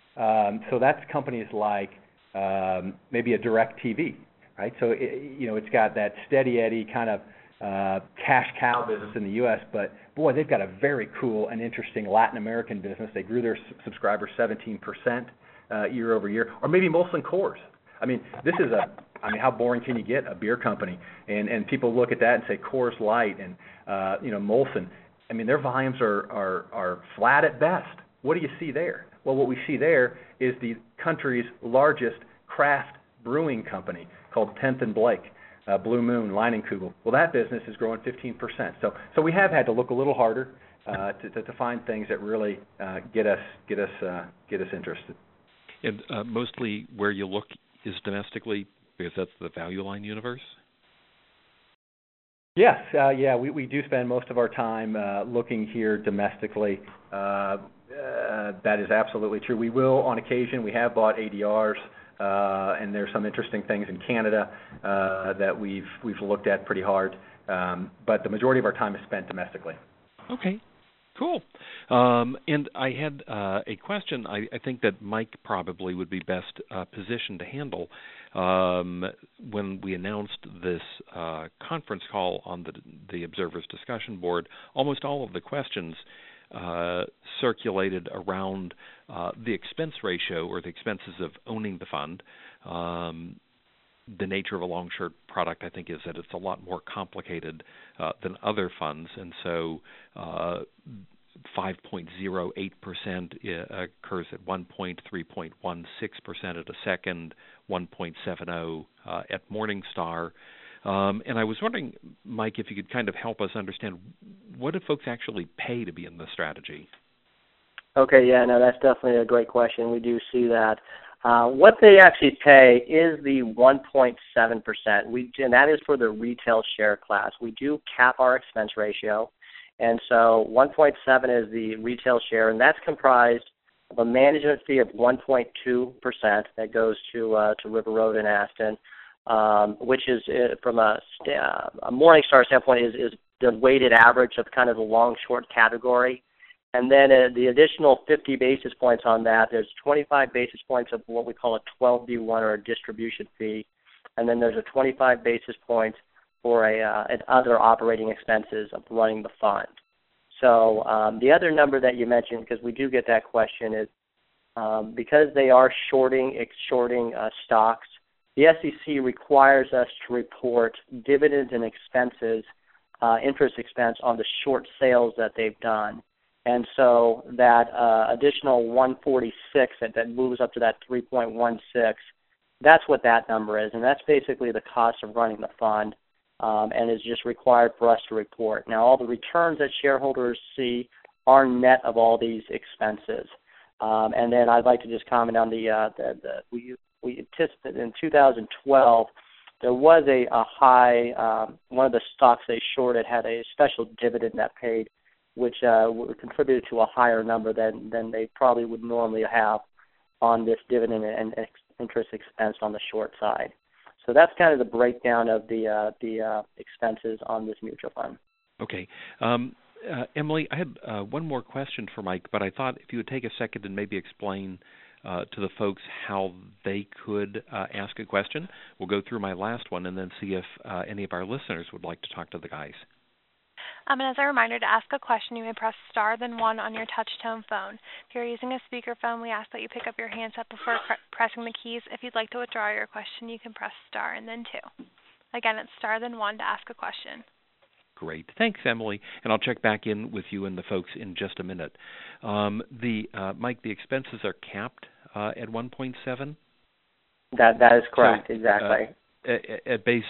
Um, so that's companies like um, maybe a DirecTV. Right, so it, you know it's got that steady Eddie kind of uh, cash cow business in the U S, but boy, they've got a very cool and interesting Latin American business. They grew their subscribers seventeen percent uh, year over year. Or maybe Molson Coors. I mean, this is a, I mean, how boring can you get? A beer company, and and people look at that and say Coors Light and uh, you know Molson. I mean, their volumes are are are flat at best. What do you see there? Well, what we see there is the country's largest craft brewing company, called tenth and Blake, uh, Blue Moon, Leinenkugel. Well, that business is growing fifteen percent. So, so we have had to look a little harder uh, to, to, to find things that really uh, get us get us uh, get us interested. And uh, mostly where you look is domestically, because that's the Value Line universe? Yes, uh, yeah, we, we do spend most of our time uh, looking here domestically. Uh, uh, that is absolutely true. We will, on occasion, we have bought A D Rs, uh, and there's some interesting things in Canada uh, that we've we've looked at pretty hard. Um, but the majority of our time is spent domestically. Okay. Cool. Um, and I had uh, a question I, I think that Mike probably would be best uh, positioned to handle. Um, when we announced this uh, conference call on the, the Observers Discussion Board, almost all of the questions uh, circulated around uh, the expense ratio or the expenses of owning the fund. Um, the nature of a long-short product, I think, is that it's a lot more complicated uh, than other funds, and so uh, five point zero eight percent occurs at one point, three point one six percent at a second, one point seven zero uh, at Morningstar. Um, and I was wondering, Mike, if you could kind of help us understand, what do folks actually pay to be in the strategy? Okay, yeah, no, that's definitely a great question. We do see that. Uh, what they actually pay is the one point seven percent, we, and that is for the retail share class. We do cap our expense ratio, and so one point seven is the retail share, and that's comprised of a management fee of one point two percent that goes to uh, to River Road and Aston, um, which is, uh, from a, uh, a Morningstar standpoint, is, is the weighted average of kind of the long-short category. And then uh, the additional fifty basis points on that, there's twenty-five basis points of what we call a twelve B one or a distribution fee. And then there's a twenty-five basis points for a uh, an other operating expenses of running the fund. So um, the other number that you mentioned, because we do get that question, is um, because they are shorting, shorting uh, stocks, the S E C requires us to report dividends and expenses, uh, interest expense on the short sales that they've done. And so that uh, additional one forty-six that, that moves up to that three point one six, that's what that number is. And that's basically the cost of running the fund, um, and is just required for us to report. Now, all the returns that shareholders see are net of all these expenses. Um, and then I'd like to just comment on the, uh, the, the we, we anticipated in two thousand twelve, there was a, a high, um, one of the stocks they shorted had a special dividend that paid, which uh, contributed to a higher number than, than they probably would normally have on this dividend and ex- interest expense on the short side. So that's kind of the breakdown of the uh, the uh, expenses on this mutual fund. Okay. Um, uh, Emily, I had uh, one more question for Mike, but I thought if you would take a second and maybe explain uh, to the folks how they could uh, ask a question. We'll go through my last one and then see if uh, any of our listeners would like to talk to the guys. Um, and as a reminder, to ask a question, you may press star then one on your touch-tone phone. If you're using a speakerphone, we ask that you pick up your handset before pre- pressing the keys. If you'd like to withdraw your question, you can press star and then two. Again, it's star then one to ask a question. Great. Thanks, Emily. And I'll check back in with you and the folks in just a minute. Um, the uh, Mike, the expenses are capped uh, at one point seven? That That is correct, so, exactly. Uh, at, at base,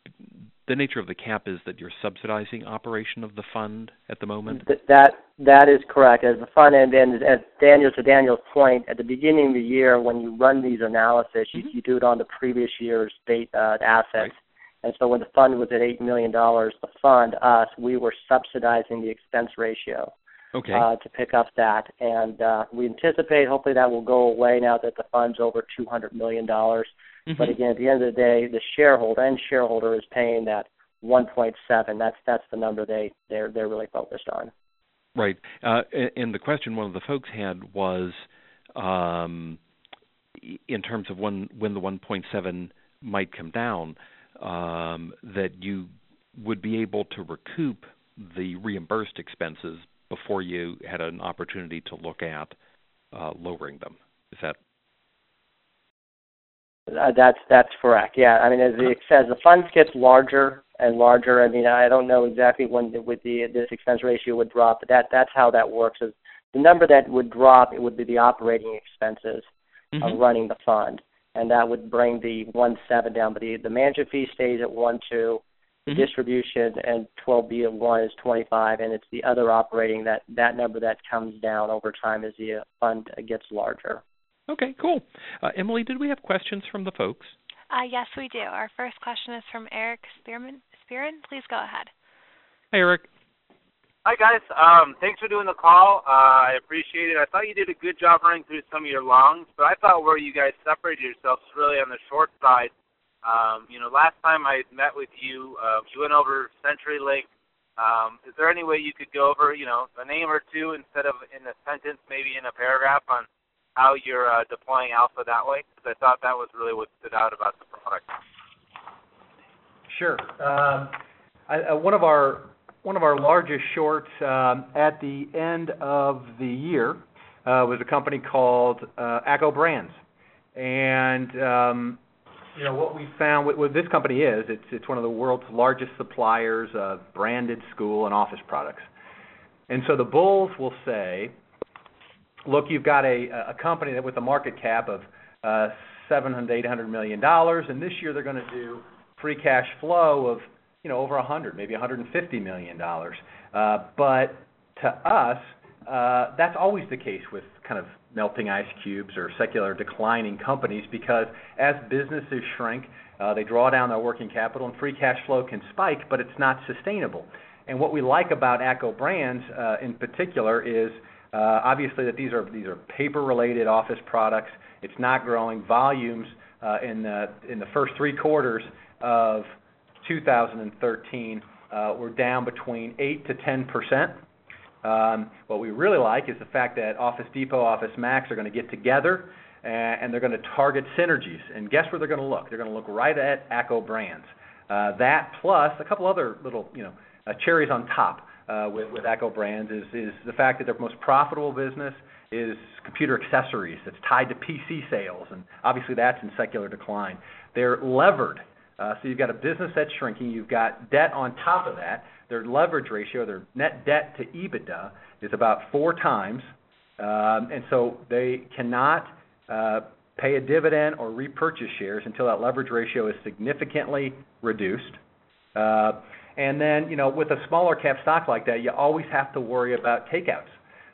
the nature of the cap is that you're subsidizing operation of the fund at the moment? Th- that That is correct. As the fund end, and as Daniel, to Daniel's point, at the beginning of the year when you run these analysis, mm-hmm. you, you do it on the previous year's state uh, assets. Right. And so when the fund was at eight million dollars, the fund, us, we were subsidizing the expense ratio okay. uh, to pick up that. And uh, we anticipate hopefully that will go away now that the fund's over two hundred million dollars. Mm-hmm. But again, at the end of the day, the shareholder and shareholder is paying that one point seven. That's that's the number they they're they're really focused on. Right. Uh, and the question one of the folks had was, um, in terms of when when the one point seven might come down, um, that you would be able to recoup the reimbursed expenses before you had an opportunity to look at uh, lowering them. Is that? Uh, that's that's correct. Yeah, I mean, as the as the funds gets larger and larger, I mean, I don't know exactly when the, with the this expense ratio would drop, but that that's how that works. Is the number that would drop, it would be the operating expenses mm-hmm. of running the fund, and that would bring the one seven down. But the the management fee stays at one two, the mm-hmm. distribution and twelve B of one is twenty five, and it's the other operating that that number that comes down over time as the fund gets larger. Okay, cool. Uh, Emily, did we have questions from the folks? Uh, yes, we do. Our first question is from Eric Spearman. Spearin. Please go ahead. Hey, Eric. Hi, guys. Um, thanks for doing the call. Uh, I appreciate it. I thought you did a good job running through some of your longs, but I thought where you guys separated yourselves was really on the short side. Um, you know, last time I met with you, uh, you went over CenturyLink. Um, is there any way you could go over, you know, a name or two instead of in a sentence, maybe in a paragraph on how you're uh, deploying alpha that way? Because I thought that was really what stood out about the product. Sure. Um, I, uh, one of our one of our largest shorts um, at the end of the year uh, was a company called uh, ACCO Brands, and um, you know what we found. What, what this company is, it's it's one of the world's largest suppliers of branded school and office products, and so the bulls will say, look, you've got a a company that with a market cap of uh, seven hundred, eight hundred million dollars, and this year they're going to do free cash flow of, you know, over one hundred, maybe one hundred fifty million dollars. Uh, but to us, uh, that's always the case with kind of melting ice cubes or secular declining companies, because as businesses shrink, uh, they draw down their working capital, and free cash flow can spike, but it's not sustainable. And what we like about ACCO Brands uh, in particular is uh, obviously that these are these are paper-related office products. It's not growing. Volumes uh, in the in the first three quarters of two thousand thirteen uh, were down between eight to ten percent. Um, what we really like is the fact that Office Depot, Office Max are going to get together and, and they're going to target synergies. And guess where they're going to look? They're going to look right at ACCO Brands. Uh, that plus a couple other little, you know, uh, cherries on top uh, with, with ACCO Brands is, is the fact that their most profitable business is computer accessories that's tied to P C sales, and obviously that's in secular decline. They're levered. Uh, so you've got a business that's shrinking. You've got debt on top of that. Their leverage ratio, their net debt to EBITDA, is about four times. Um, and so they cannot uh, pay a dividend or repurchase shares until that leverage ratio is significantly reduced. Uh, and then, you know, with a smaller cap stock like that, you always have to worry about takeouts.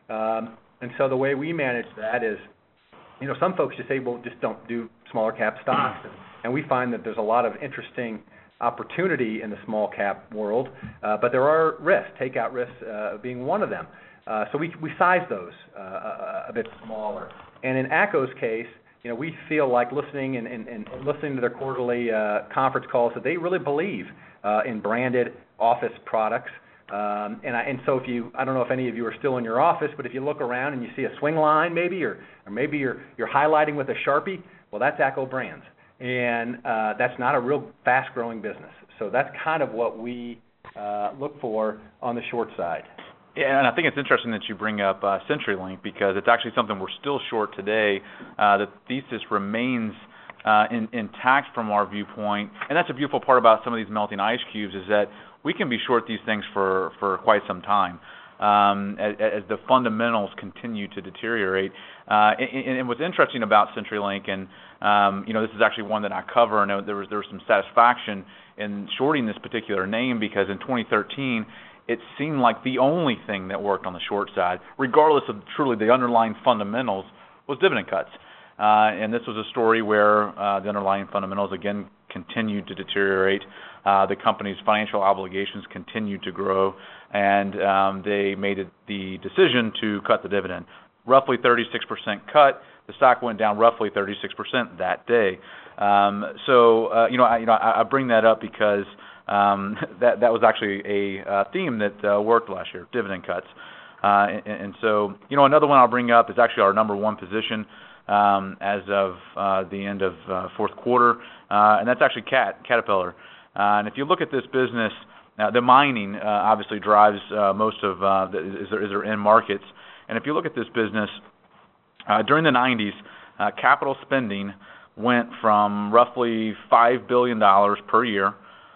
Um, and so the way we manage that is, you know, some folks just say, well, just don't do smaller cap stocks. And, And we find that there's a lot of interesting opportunity in the small cap world, uh, but there are risks, takeout risks uh, being one of them. Uh, so we we size those uh, a, a bit smaller. And in ACCO's case, you know, we feel like listening and, and, and listening to their quarterly uh, conference calls that they really believe uh, in branded office products. Um, and I, and so if you, I don't know if any of you are still in your office, but if you look around and you see a swing line maybe, or or maybe you're you're highlighting with a Sharpie, well, that's ACCO Brands. And uh, that's not a real fast-growing business. So that's kind of what we uh, look for on the short side. Yeah, and I think it's interesting that you bring up uh, CenturyLink, because it's actually something we're still short today. Uh, the thesis remains uh, in, intact from our viewpoint, and that's a beautiful part about some of these melting ice cubes, is that we can be short these things for, for quite some time. Um, as, as the fundamentals continue to deteriorate. Uh, and, and what's interesting about CenturyLink, and um, you know, this is actually one that I cover, and there was there was some satisfaction in shorting this particular name, because in twenty thirteen it seemed like the only thing that worked on the short side, regardless of truly the underlying fundamentals, was dividend cuts. Uh, and this was a story where uh, the underlying fundamentals again continued to deteriorate. Uh, the company's financial obligations continued to grow, and um, they made it the decision to cut the dividend. Roughly thirty-six percent cut. The stock went down roughly thirty-six percent that day. Um, so, uh, you know, I, you know, I, I bring that up because um, that that was actually a uh, theme that uh, worked last year: dividend cuts. Uh, and, and so, you know, another one I'll bring up is actually our number one position um, as of uh, the end of uh, fourth quarter, uh, and that's actually Cat Caterpillar. Uh, and if you look at this business, uh, the mining uh, obviously drives uh, most of uh, the, is, there, is there end markets. And if you look at this business, uh, during the nineties, uh, capital spending went from roughly five billion dollars per year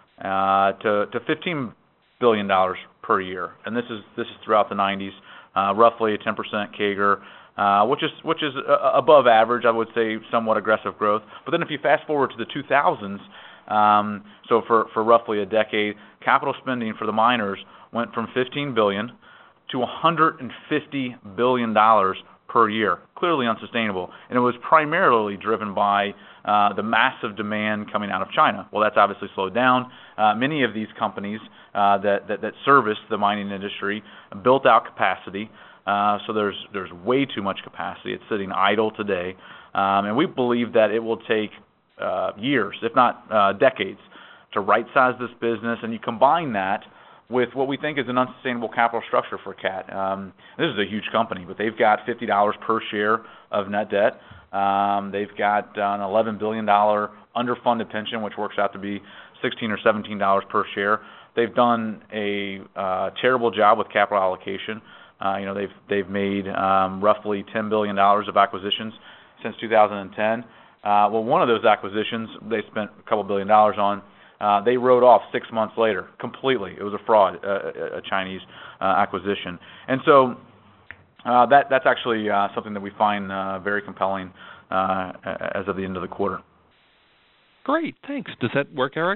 uh, to, to fifteen billion dollars per year. And this is this is throughout the nineties, uh, roughly a ten percent C A G R, uh, which is which is uh, above average, I would say, somewhat aggressive growth. But then if you fast forward to the two thousands, Um, so for, for roughly a decade, capital spending for the miners went from fifteen billion dollars to one hundred fifty billion dollars per year. Clearly unsustainable. And it was primarily driven by uh, the massive demand coming out of China. Well, that's obviously slowed down. Uh, many of these companies uh, that, that, that service the mining industry built out capacity. Uh, so there's there's way too much capacity. It's sitting idle today. Um, and we believe that it will take uh, years, if not uh, decades, to right-size this business. And you combine that with what we think is an unsustainable capital structure for Cat. Um, this is a huge company, but they've got fifty dollars per share of net debt. Um, they've got uh, an eleven billion dollars underfunded pension, which works out to be sixteen or seventeen dollars per share. They've done a uh, terrible job with capital allocation. Uh, you know, they've they've made um, roughly ten billion dollars of acquisitions since two thousand ten. Uh, well, one of those acquisitions they spent a couple billion dollars on. Uh, they wrote off six months later completely. It was a fraud, uh, a Chinese uh, acquisition, and so uh, that that's actually uh, something that we find uh, very compelling uh, as of the end of the quarter. Great, thanks. Does that work, Eric?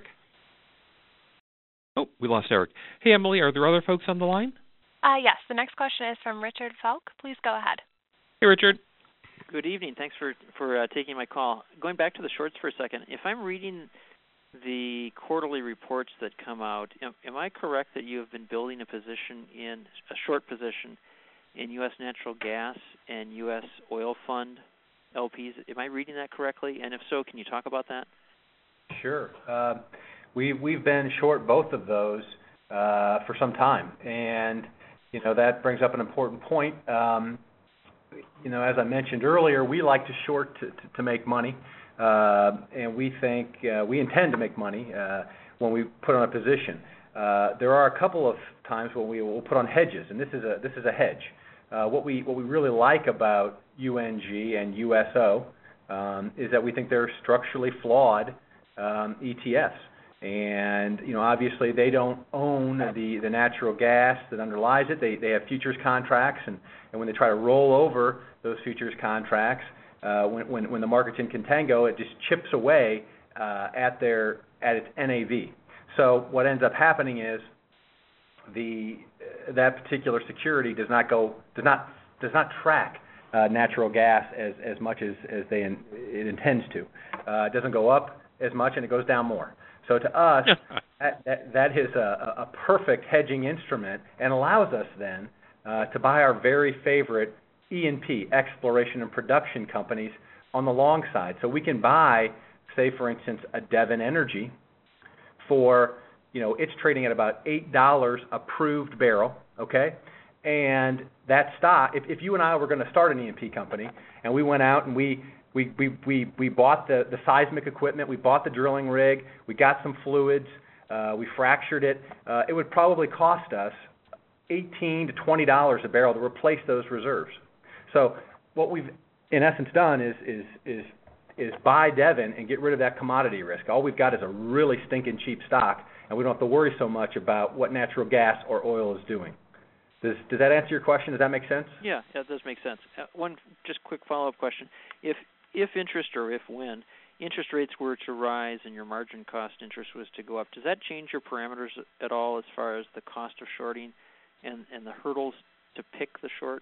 Oh, we lost Eric. Hey, Emily, are there other folks on the line? Uh, yes, the next question is from Richard Falk. Please go ahead. Hey, Richard. Good evening. Thanks for, for uh, taking my call. Going back to the shorts for a second, if I'm reading the quarterly reports that come out, am, am I correct that you have been building a position in, a short position in U S natural gas and U S oil fund L Ps? Am I reading that correctly? And if so, can you talk about that? Sure. Uh, we, we've been short both of those uh, for some time. And You know, that brings up an important point. Um, you know, as I mentioned earlier, we like to short to, to, to make money, uh, and we think uh, we intend to make money uh, when we put on a position. Uh, there are a couple of times when we will put on hedges, and this is a this is a hedge. Uh, what we what we really like about U N G and U S O um, is that we think they're structurally flawed um, E T Fs. And, you know, obviously they don't own the, the natural gas that underlies it. They they have futures contracts, and, and when they try to roll over those futures contracts, uh, when, when when the market's in contango, it just chips away uh, at their at its N A V. So what ends up happening is the that particular security does not go does not does not track uh, natural gas as, as much as, as they in, it intends to. Uh, it doesn't go up as much, and it goes down more. So to us, that, that, that is a, a perfect hedging instrument and allows us then uh, to buy our very favorite E and P, exploration and production companies, on the long side. So we can buy, say, for instance, a Devon Energy for, you know, it's trading at about eight dollars approved barrel, okay? And that stock, if, if you and I were going to start an E and P company and we went out and we We we we we bought the, the seismic equipment, we bought the drilling rig, we got some fluids, uh, we fractured it. Uh, it would probably cost us eighteen to twenty dollars a barrel to replace those reserves. So what we've in essence done is is is is buy Devon and get rid of that commodity risk. All we've got is a really stinking cheap stock, and we don't have to worry so much about what natural gas or oil is doing. Does does that answer your question? Does that make sense? Yeah, that does make sense. Uh, one just quick follow-up question: If If interest or if when interest rates were to rise and your margin cost interest was to go up, does that change your parameters at all as far as the cost of shorting and, and the hurdles to pick the short?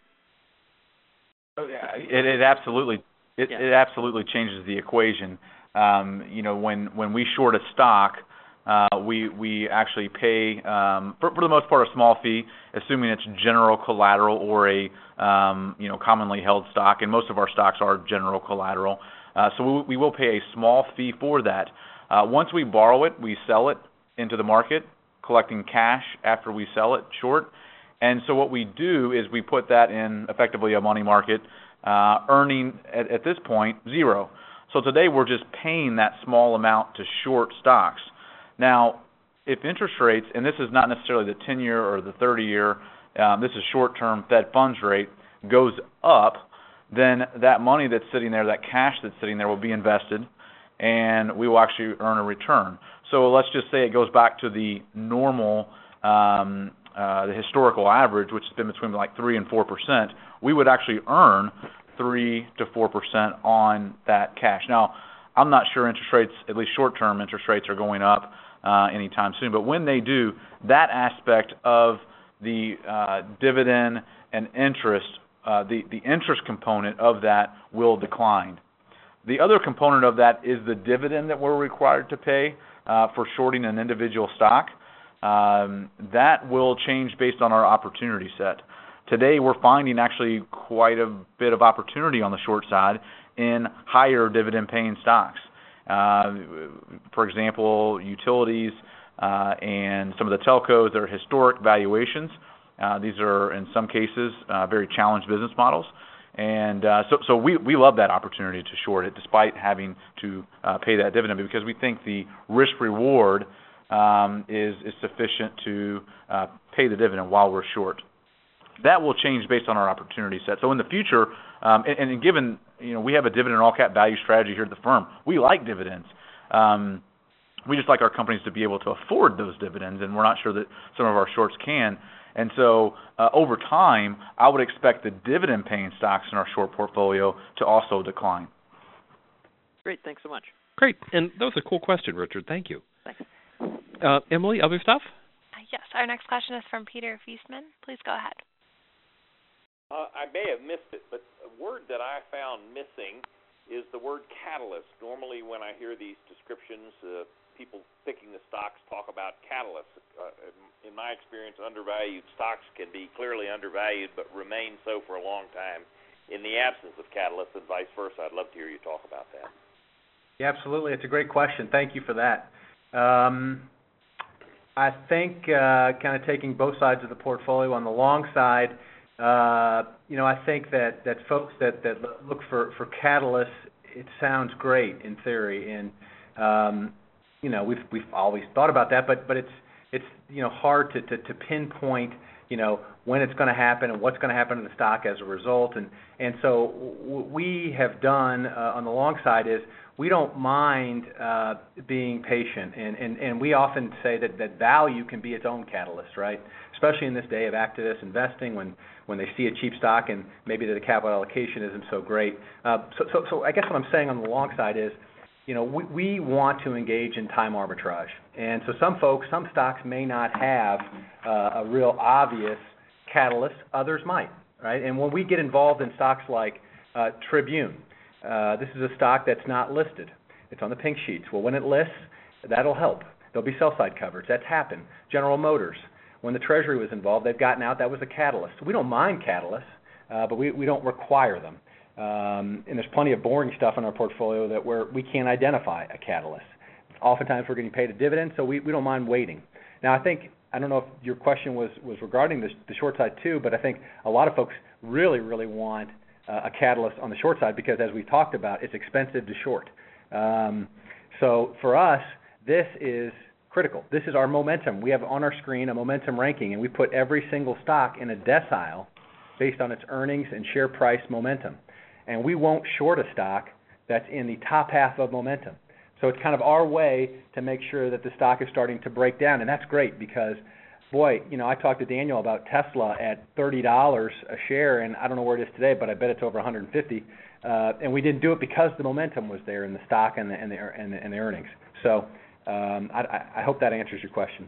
Oh, yeah, it, it absolutely it, yeah. it absolutely changes the equation. Um, you know, when when we short a stock, uh, we we actually pay um, for, for the most part a small fee, assuming it's general collateral or a um, you know commonly held stock, and most of our stocks are general collateral. Uh, so we, we will pay a small fee for that. Uh, once we borrow it, we sell it into the market, collecting cash after we sell it short. And so what we do is we put that in effectively a money market, uh, earning at, at this point zero. So today we're just paying that small amount to short stocks. Now, if interest rates, and this is not necessarily the ten-year or the thirty-year, um, this is short-term Fed funds rate, goes up, then that money that's sitting there, that cash that's sitting there will be invested, and we will actually earn a return. So let's just say it goes back to the normal, um, uh, the historical average, which has been between like three and four percent. We would actually earn three to four percent on that cash. Now, I'm not sure interest rates, at least short-term interest rates, are going up uh, anytime soon. But when they do, that aspect of the uh, dividend and interest uh, the, the interest component of that will decline. The other component of that is the dividend that we're required to pay uh, for shorting an individual stock. Um, that will change based on our opportunity set. Today we're finding actually quite a bit of opportunity on the short side in higher dividend paying stocks. Uh, for example, utilities uh, and some of the telcos that are historic valuations. Uh, these are, in some cases, uh, very challenged business models. And uh, so, so we, we love that opportunity to short it despite having to uh, pay that dividend, because we think the risk-reward um, is, is sufficient to uh, pay the dividend while we're short. That will change based on our opportunity set. So in the future, um, and, and given you know we have a dividend all-cap value strategy here at the firm, we like dividends. Um, we just like our companies to be able to afford those dividends, and we're not sure that some of our shorts can. And so uh, over time, I would expect the dividend-paying stocks in our short portfolio to also decline. Great. Thanks so much. Great. And that was a cool question, Richard. Thank you. Thanks. Uh, Emily, other stuff? Uh, yes. Our next question is from Peter Feastman. Please go ahead. Uh, I may have missed it, but a word that I found missing is the word catalyst. Normally when I hear these descriptions, uh, people picking the stocks talk about catalysts. Uh, in my experience, undervalued stocks can be clearly undervalued but remain so for a long time in the absence of catalysts, and vice versa. I'd love to hear you talk about that. Yeah, absolutely. It's a great question. Thank you for that. Um, I think uh, kind of taking both sides of the portfolio, on the long side, uh, you know, I think that, that folks that, that look for, for catalysts, it sounds great in theory, and um, you know, we've we've always thought about that, but but it's it's you know hard to, to, to pinpoint you know when it's going to happen and what's going to happen to the stock as a result, and and so what we have done uh, on the long side is we don't mind uh, being patient, and, and, and we often say that, that value can be its own catalyst, right? Especially in this day of activist investing, when, when they see a cheap stock and maybe the capital allocation isn't so great. Uh, so, so so I guess what I'm saying on the long side is, you know, we, we want to engage in time arbitrage. And so some folks, some stocks may not have uh, a real obvious catalyst, others might, right? And when we get involved in stocks like uh, Tribune, uh, this is a stock that's not listed. It's on the pink sheets. Well, when it lists, that'll help. There'll be sell-side coverage. That's happened. General Motors, when the Treasury was involved, they've gotten out. That was a catalyst. We don't mind catalysts, uh, but we, we don't require them. Um, and there's plenty of boring stuff in our portfolio that where we can't identify a catalyst. Oftentimes we're getting paid a dividend, so we, we don't mind waiting. Now, I think, I don't know if your question was, was regarding the, the short side too, but I think a lot of folks really, really want uh, a catalyst on the short side because, as we've talked about, it's expensive to short. Um, so for us, this is critical. This is our momentum. We have on our screen a momentum ranking, and we put every single stock in a decile based on its earnings and share price momentum. And we won't short a stock that's in the top half of momentum. So it's kind of our way to make sure that the stock is starting to break down, and that's great because, boy, you know, I talked to Daniel about Tesla at thirty dollars a share, and I don't know where it is today, but I bet it's over one hundred fifty. Uh, and we didn't do it because the momentum was there in the stock and the and the and the, and the earnings. So um, I, I hope that answers your question.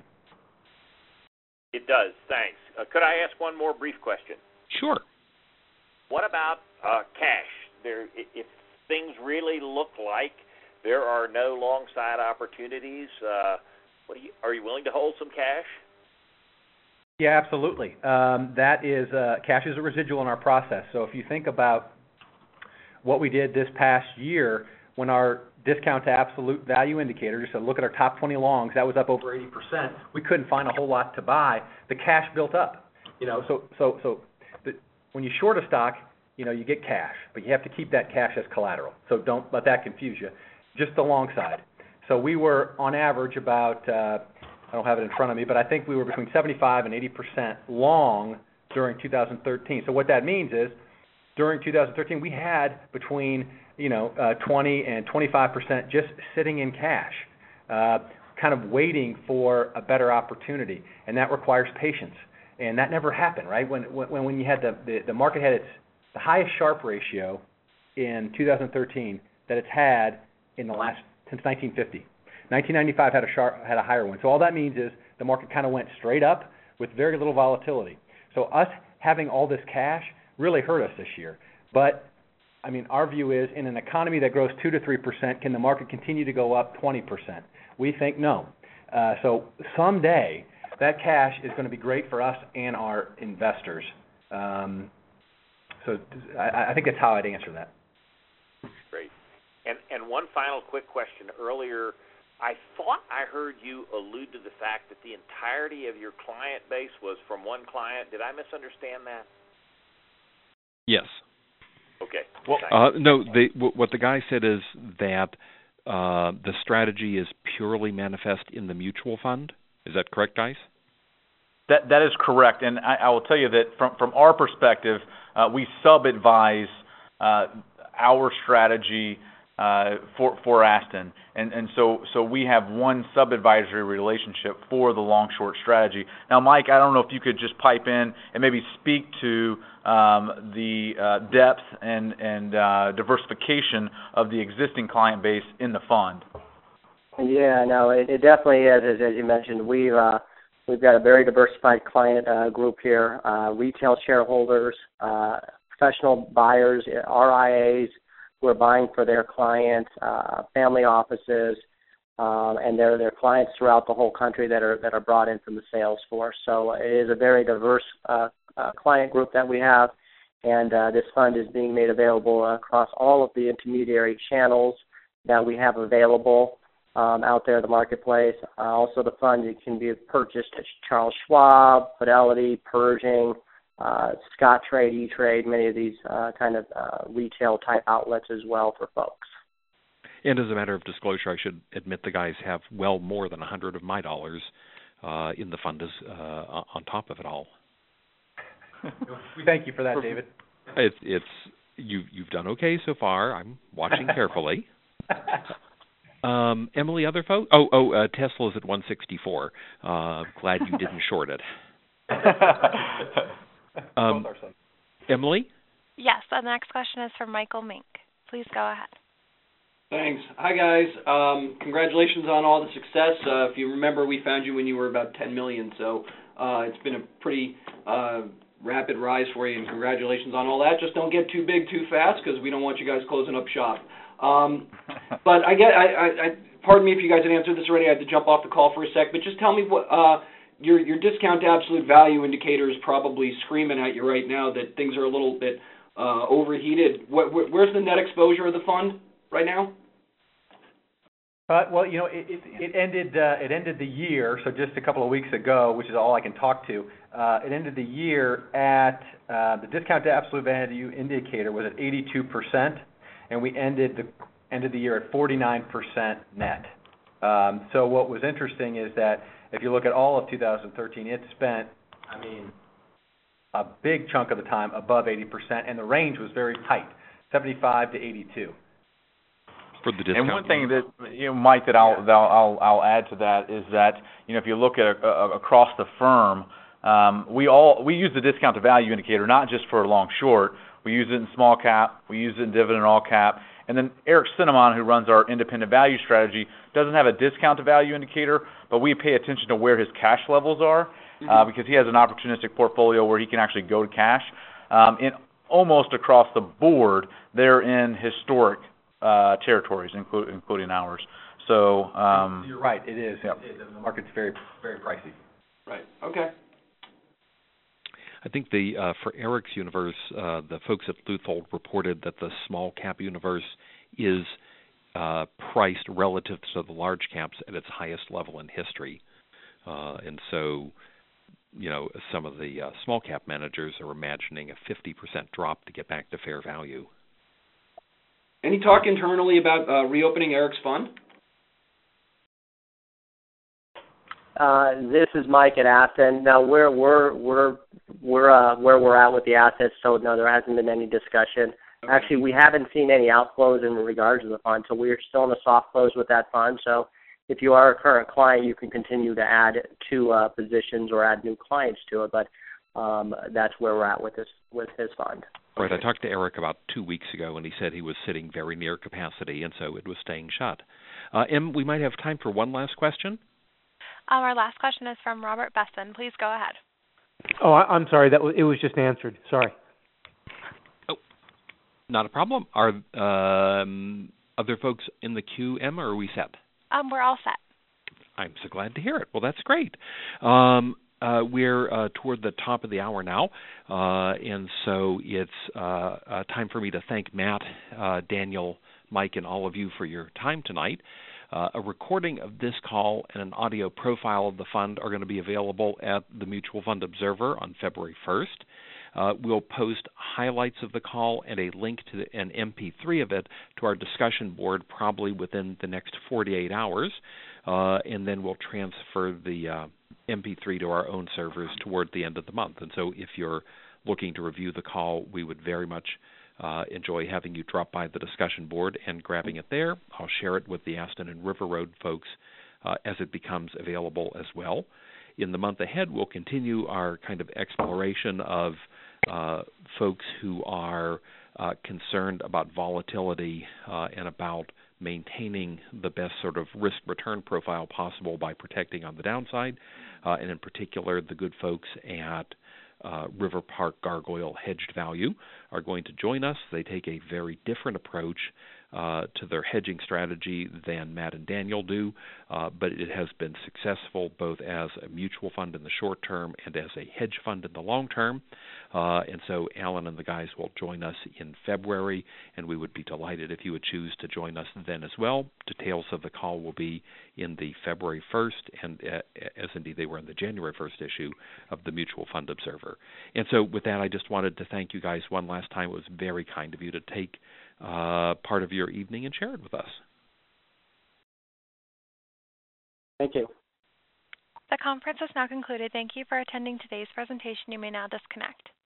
It does. Thanks. Uh, could I ask one more brief question? Sure. What about uh, cash? There, if things really look like there are no long side opportunities, uh, what do you, are you willing to hold some cash? Yeah, absolutely. Um, that is uh, cash is a residual in our process. So if you think about what we did this past year, when our discount to absolute value indicator, just to look at our top twenty longs, that was up over eighty percent. We couldn't find a whole lot to buy. The cash built up. You know, so so so the, when you short a stock, you know, you get cash, but you have to keep that cash as collateral. So don't let that confuse you. Just the long side. So we were on average about, uh, I don't have it in front of me, but I think we were between seventy-five and eighty percent long during two thousand thirteen. So what that means is during two thousand thirteen we had between, you know, uh, twenty and twenty-five percent just sitting in cash, uh, kind of waiting for a better opportunity, and that requires patience. And that never happened, right? When when when you had the the, the market had its the highest Sharpe ratio in two thousand thirteen that it's had in the last since nineteen fifty. nineteen ninety-five had a Sharpe had a higher one. So all that means is the market kind of went straight up with very little volatility. So us having all this cash really hurt us this year. But, I mean, our view is in an economy that grows two to three percent, can the market continue to go up twenty percent? We think no. Uh, so someday that cash is going to be great for us and our investors. Um, so I, I think that's how I'd answer that. Great. And and one final quick question. Earlier, I thought I heard you allude to the fact that the entirety of your client base was from one client. Did I misunderstand that? Yes. Okay. Well, uh, no. The, w- what the guy said is that uh, the strategy is purely manifest in the mutual fund. Is that correct, guys? That that is correct, and I, I will tell you that from from our perspective, uh, we sub-advise uh, our strategy uh, for for Aston, and and so so we have one sub-advisory relationship for the long-short strategy. Now, Mike, I don't know if you could just pipe in and maybe speak to um, the uh, depth and and uh, diversification of the existing client base in the fund. Yeah, no, it, it definitely is. As, as you mentioned, we've uh, we've got a very diversified client uh, group here: uh, retail shareholders, uh, professional buyers, R I As who are buying for their clients, uh, family offices, um, and their their clients throughout the whole country that are that are brought in from the sales force. So it is a very diverse uh, uh, client group that we have, and uh, this fund is being made available across all of the intermediary channels that we have available. Um, out there in the marketplace. Uh, also, the fund it can be purchased at Charles Schwab, Fidelity, Pershing, uh, Scottrade, E-Trade, many of these uh, kind of uh, retail-type outlets as well for folks. And as a matter of disclosure, I should admit the guys have well more than one hundred of my dollars uh, in the fund as, uh, on top of it all. We thank you for that, David. It's, it's you, you've done okay so far. I'm watching carefully. Um, Emily, other folks? Oh, oh, uh, Tesla's at one sixty-four. Uh, glad you didn't short it. um, Emily? Yes, the next question is from Michael Mink. Please go ahead. Thanks. Hi, guys. Um, congratulations on all the success. Uh, if you remember, we found you when you were about ten million dollars, so uh, it's been a pretty uh, rapid rise for you, and congratulations on all that. Just don't get too big too fast because we don't want you guys closing up shop. Um, but I get, I, I, I, pardon me if you guys had answered this already. I had to jump off the call for a sec. But just tell me what uh, your your discount to absolute value indicator is probably screaming at you right now that things are a little bit uh, overheated. What, where's the net exposure of the fund right now? Uh, well, you know, it, it, it ended uh, it ended the year, so just a couple of weeks ago, which is all I can talk to. Uh, it ended the year at uh, the discount to absolute value indicator was at eighty-two percent. And we ended the ended the year at forty-nine percent net. Um, so what was interesting is that if you look at all of two thousand thirteen, it spent, I mean, a big chunk of the time above eighty percent, and the range was very tight, seventy-five to eighty-two. For the discount. And one thing that, you know, Mike, that I'll, that I'll I'll add to that is that, you know, if you look at uh, across the firm, um, we all we use the discount to value indicator not just for long short. We use it in small cap. We use it in dividend all cap. And then Eric Cinnamon, who runs our independent value strategy, doesn't have a discount to value indicator, but we pay attention to where his cash levels are mm-hmm. uh, because he has an opportunistic portfolio where he can actually go to cash. Um, and almost across the board, they're in historic uh, territories, inclu- including ours. So um, you're right. It is. Yep. It, the market's very, very pricey. Right. Okay. I think the uh, for Eric's universe, uh, the folks at Luthold reported that the small cap universe is uh, priced relative to the large caps at its highest level in history, uh, and so you know some of the uh, small cap managers are imagining a fifty percent drop to get back to fair value. Any talk internally about uh, reopening Eric's fund? Uh, this is Mike at Aston. Now we're we're we're we're uh, where we're at with the assets, so no, there hasn't been any discussion. Okay. Actually, we haven't seen any outflows in regards to the fund, so we're still in a soft close with that fund. So if you are a current client, you can continue to add to uh, positions or add new clients to it. But um, that's where we're at with this with his fund. Right. I talked to Eric about two weeks ago, and he said he was sitting very near capacity, and so it was staying shut. Uh, Em, we might have time for one last question. Um, our last question is from Robert Besson. Please go ahead. Oh, I, I'm sorry. That w- it was just answered. Sorry. Not a problem. Are um, other folks in the queue, Emma, or are we set? Um, we're all set. I'm so glad to hear it. Well, that's great. Um, uh, we're uh, toward the top of the hour now, uh, and so it's uh, uh, time for me to thank Matt, uh, Daniel, Mike, and all of you for your time tonight. Uh, a recording of this call and an audio profile of the fund are going to be available at the Mutual Fund Observer on February first. Uh, we'll post highlights of the call and a link to the, an M P three of it to our discussion board probably within the next forty-eight hours, uh, and then we'll transfer the uh, M P three to our own servers toward the end of the month. And so if you're looking to review the call, we would very much uh, enjoy having you drop by the discussion board and grabbing it there. I'll share it with the Aston and River Road folks uh, as it becomes available as well. In the month ahead, we'll continue our kind of exploration of uh, folks who are uh, concerned about volatility uh, and about maintaining the best sort of risk-return profile possible by protecting on the downside, uh, and in particular, the good folks at uh, River Park Gargoyle Hedged Value are going to join us. They take a very different approach uh, to their hedging strategy than Matt and Daniel do, uh, but it has been successful both as a mutual fund in the short term and as a hedge fund in the long term. Uh, and so Alan and the guys will join us in February, and we would be delighted if you would choose to join us then as well. Details of the call will be in the February first, and uh, as indeed they were in the January first issue of the Mutual Fund Observer. And so with that, I just wanted to thank you guys one last time. It was very kind of you to take uh, part of your evening and share it with us. Thank you. The conference is now concluded. Thank you for attending today's presentation. You may now disconnect.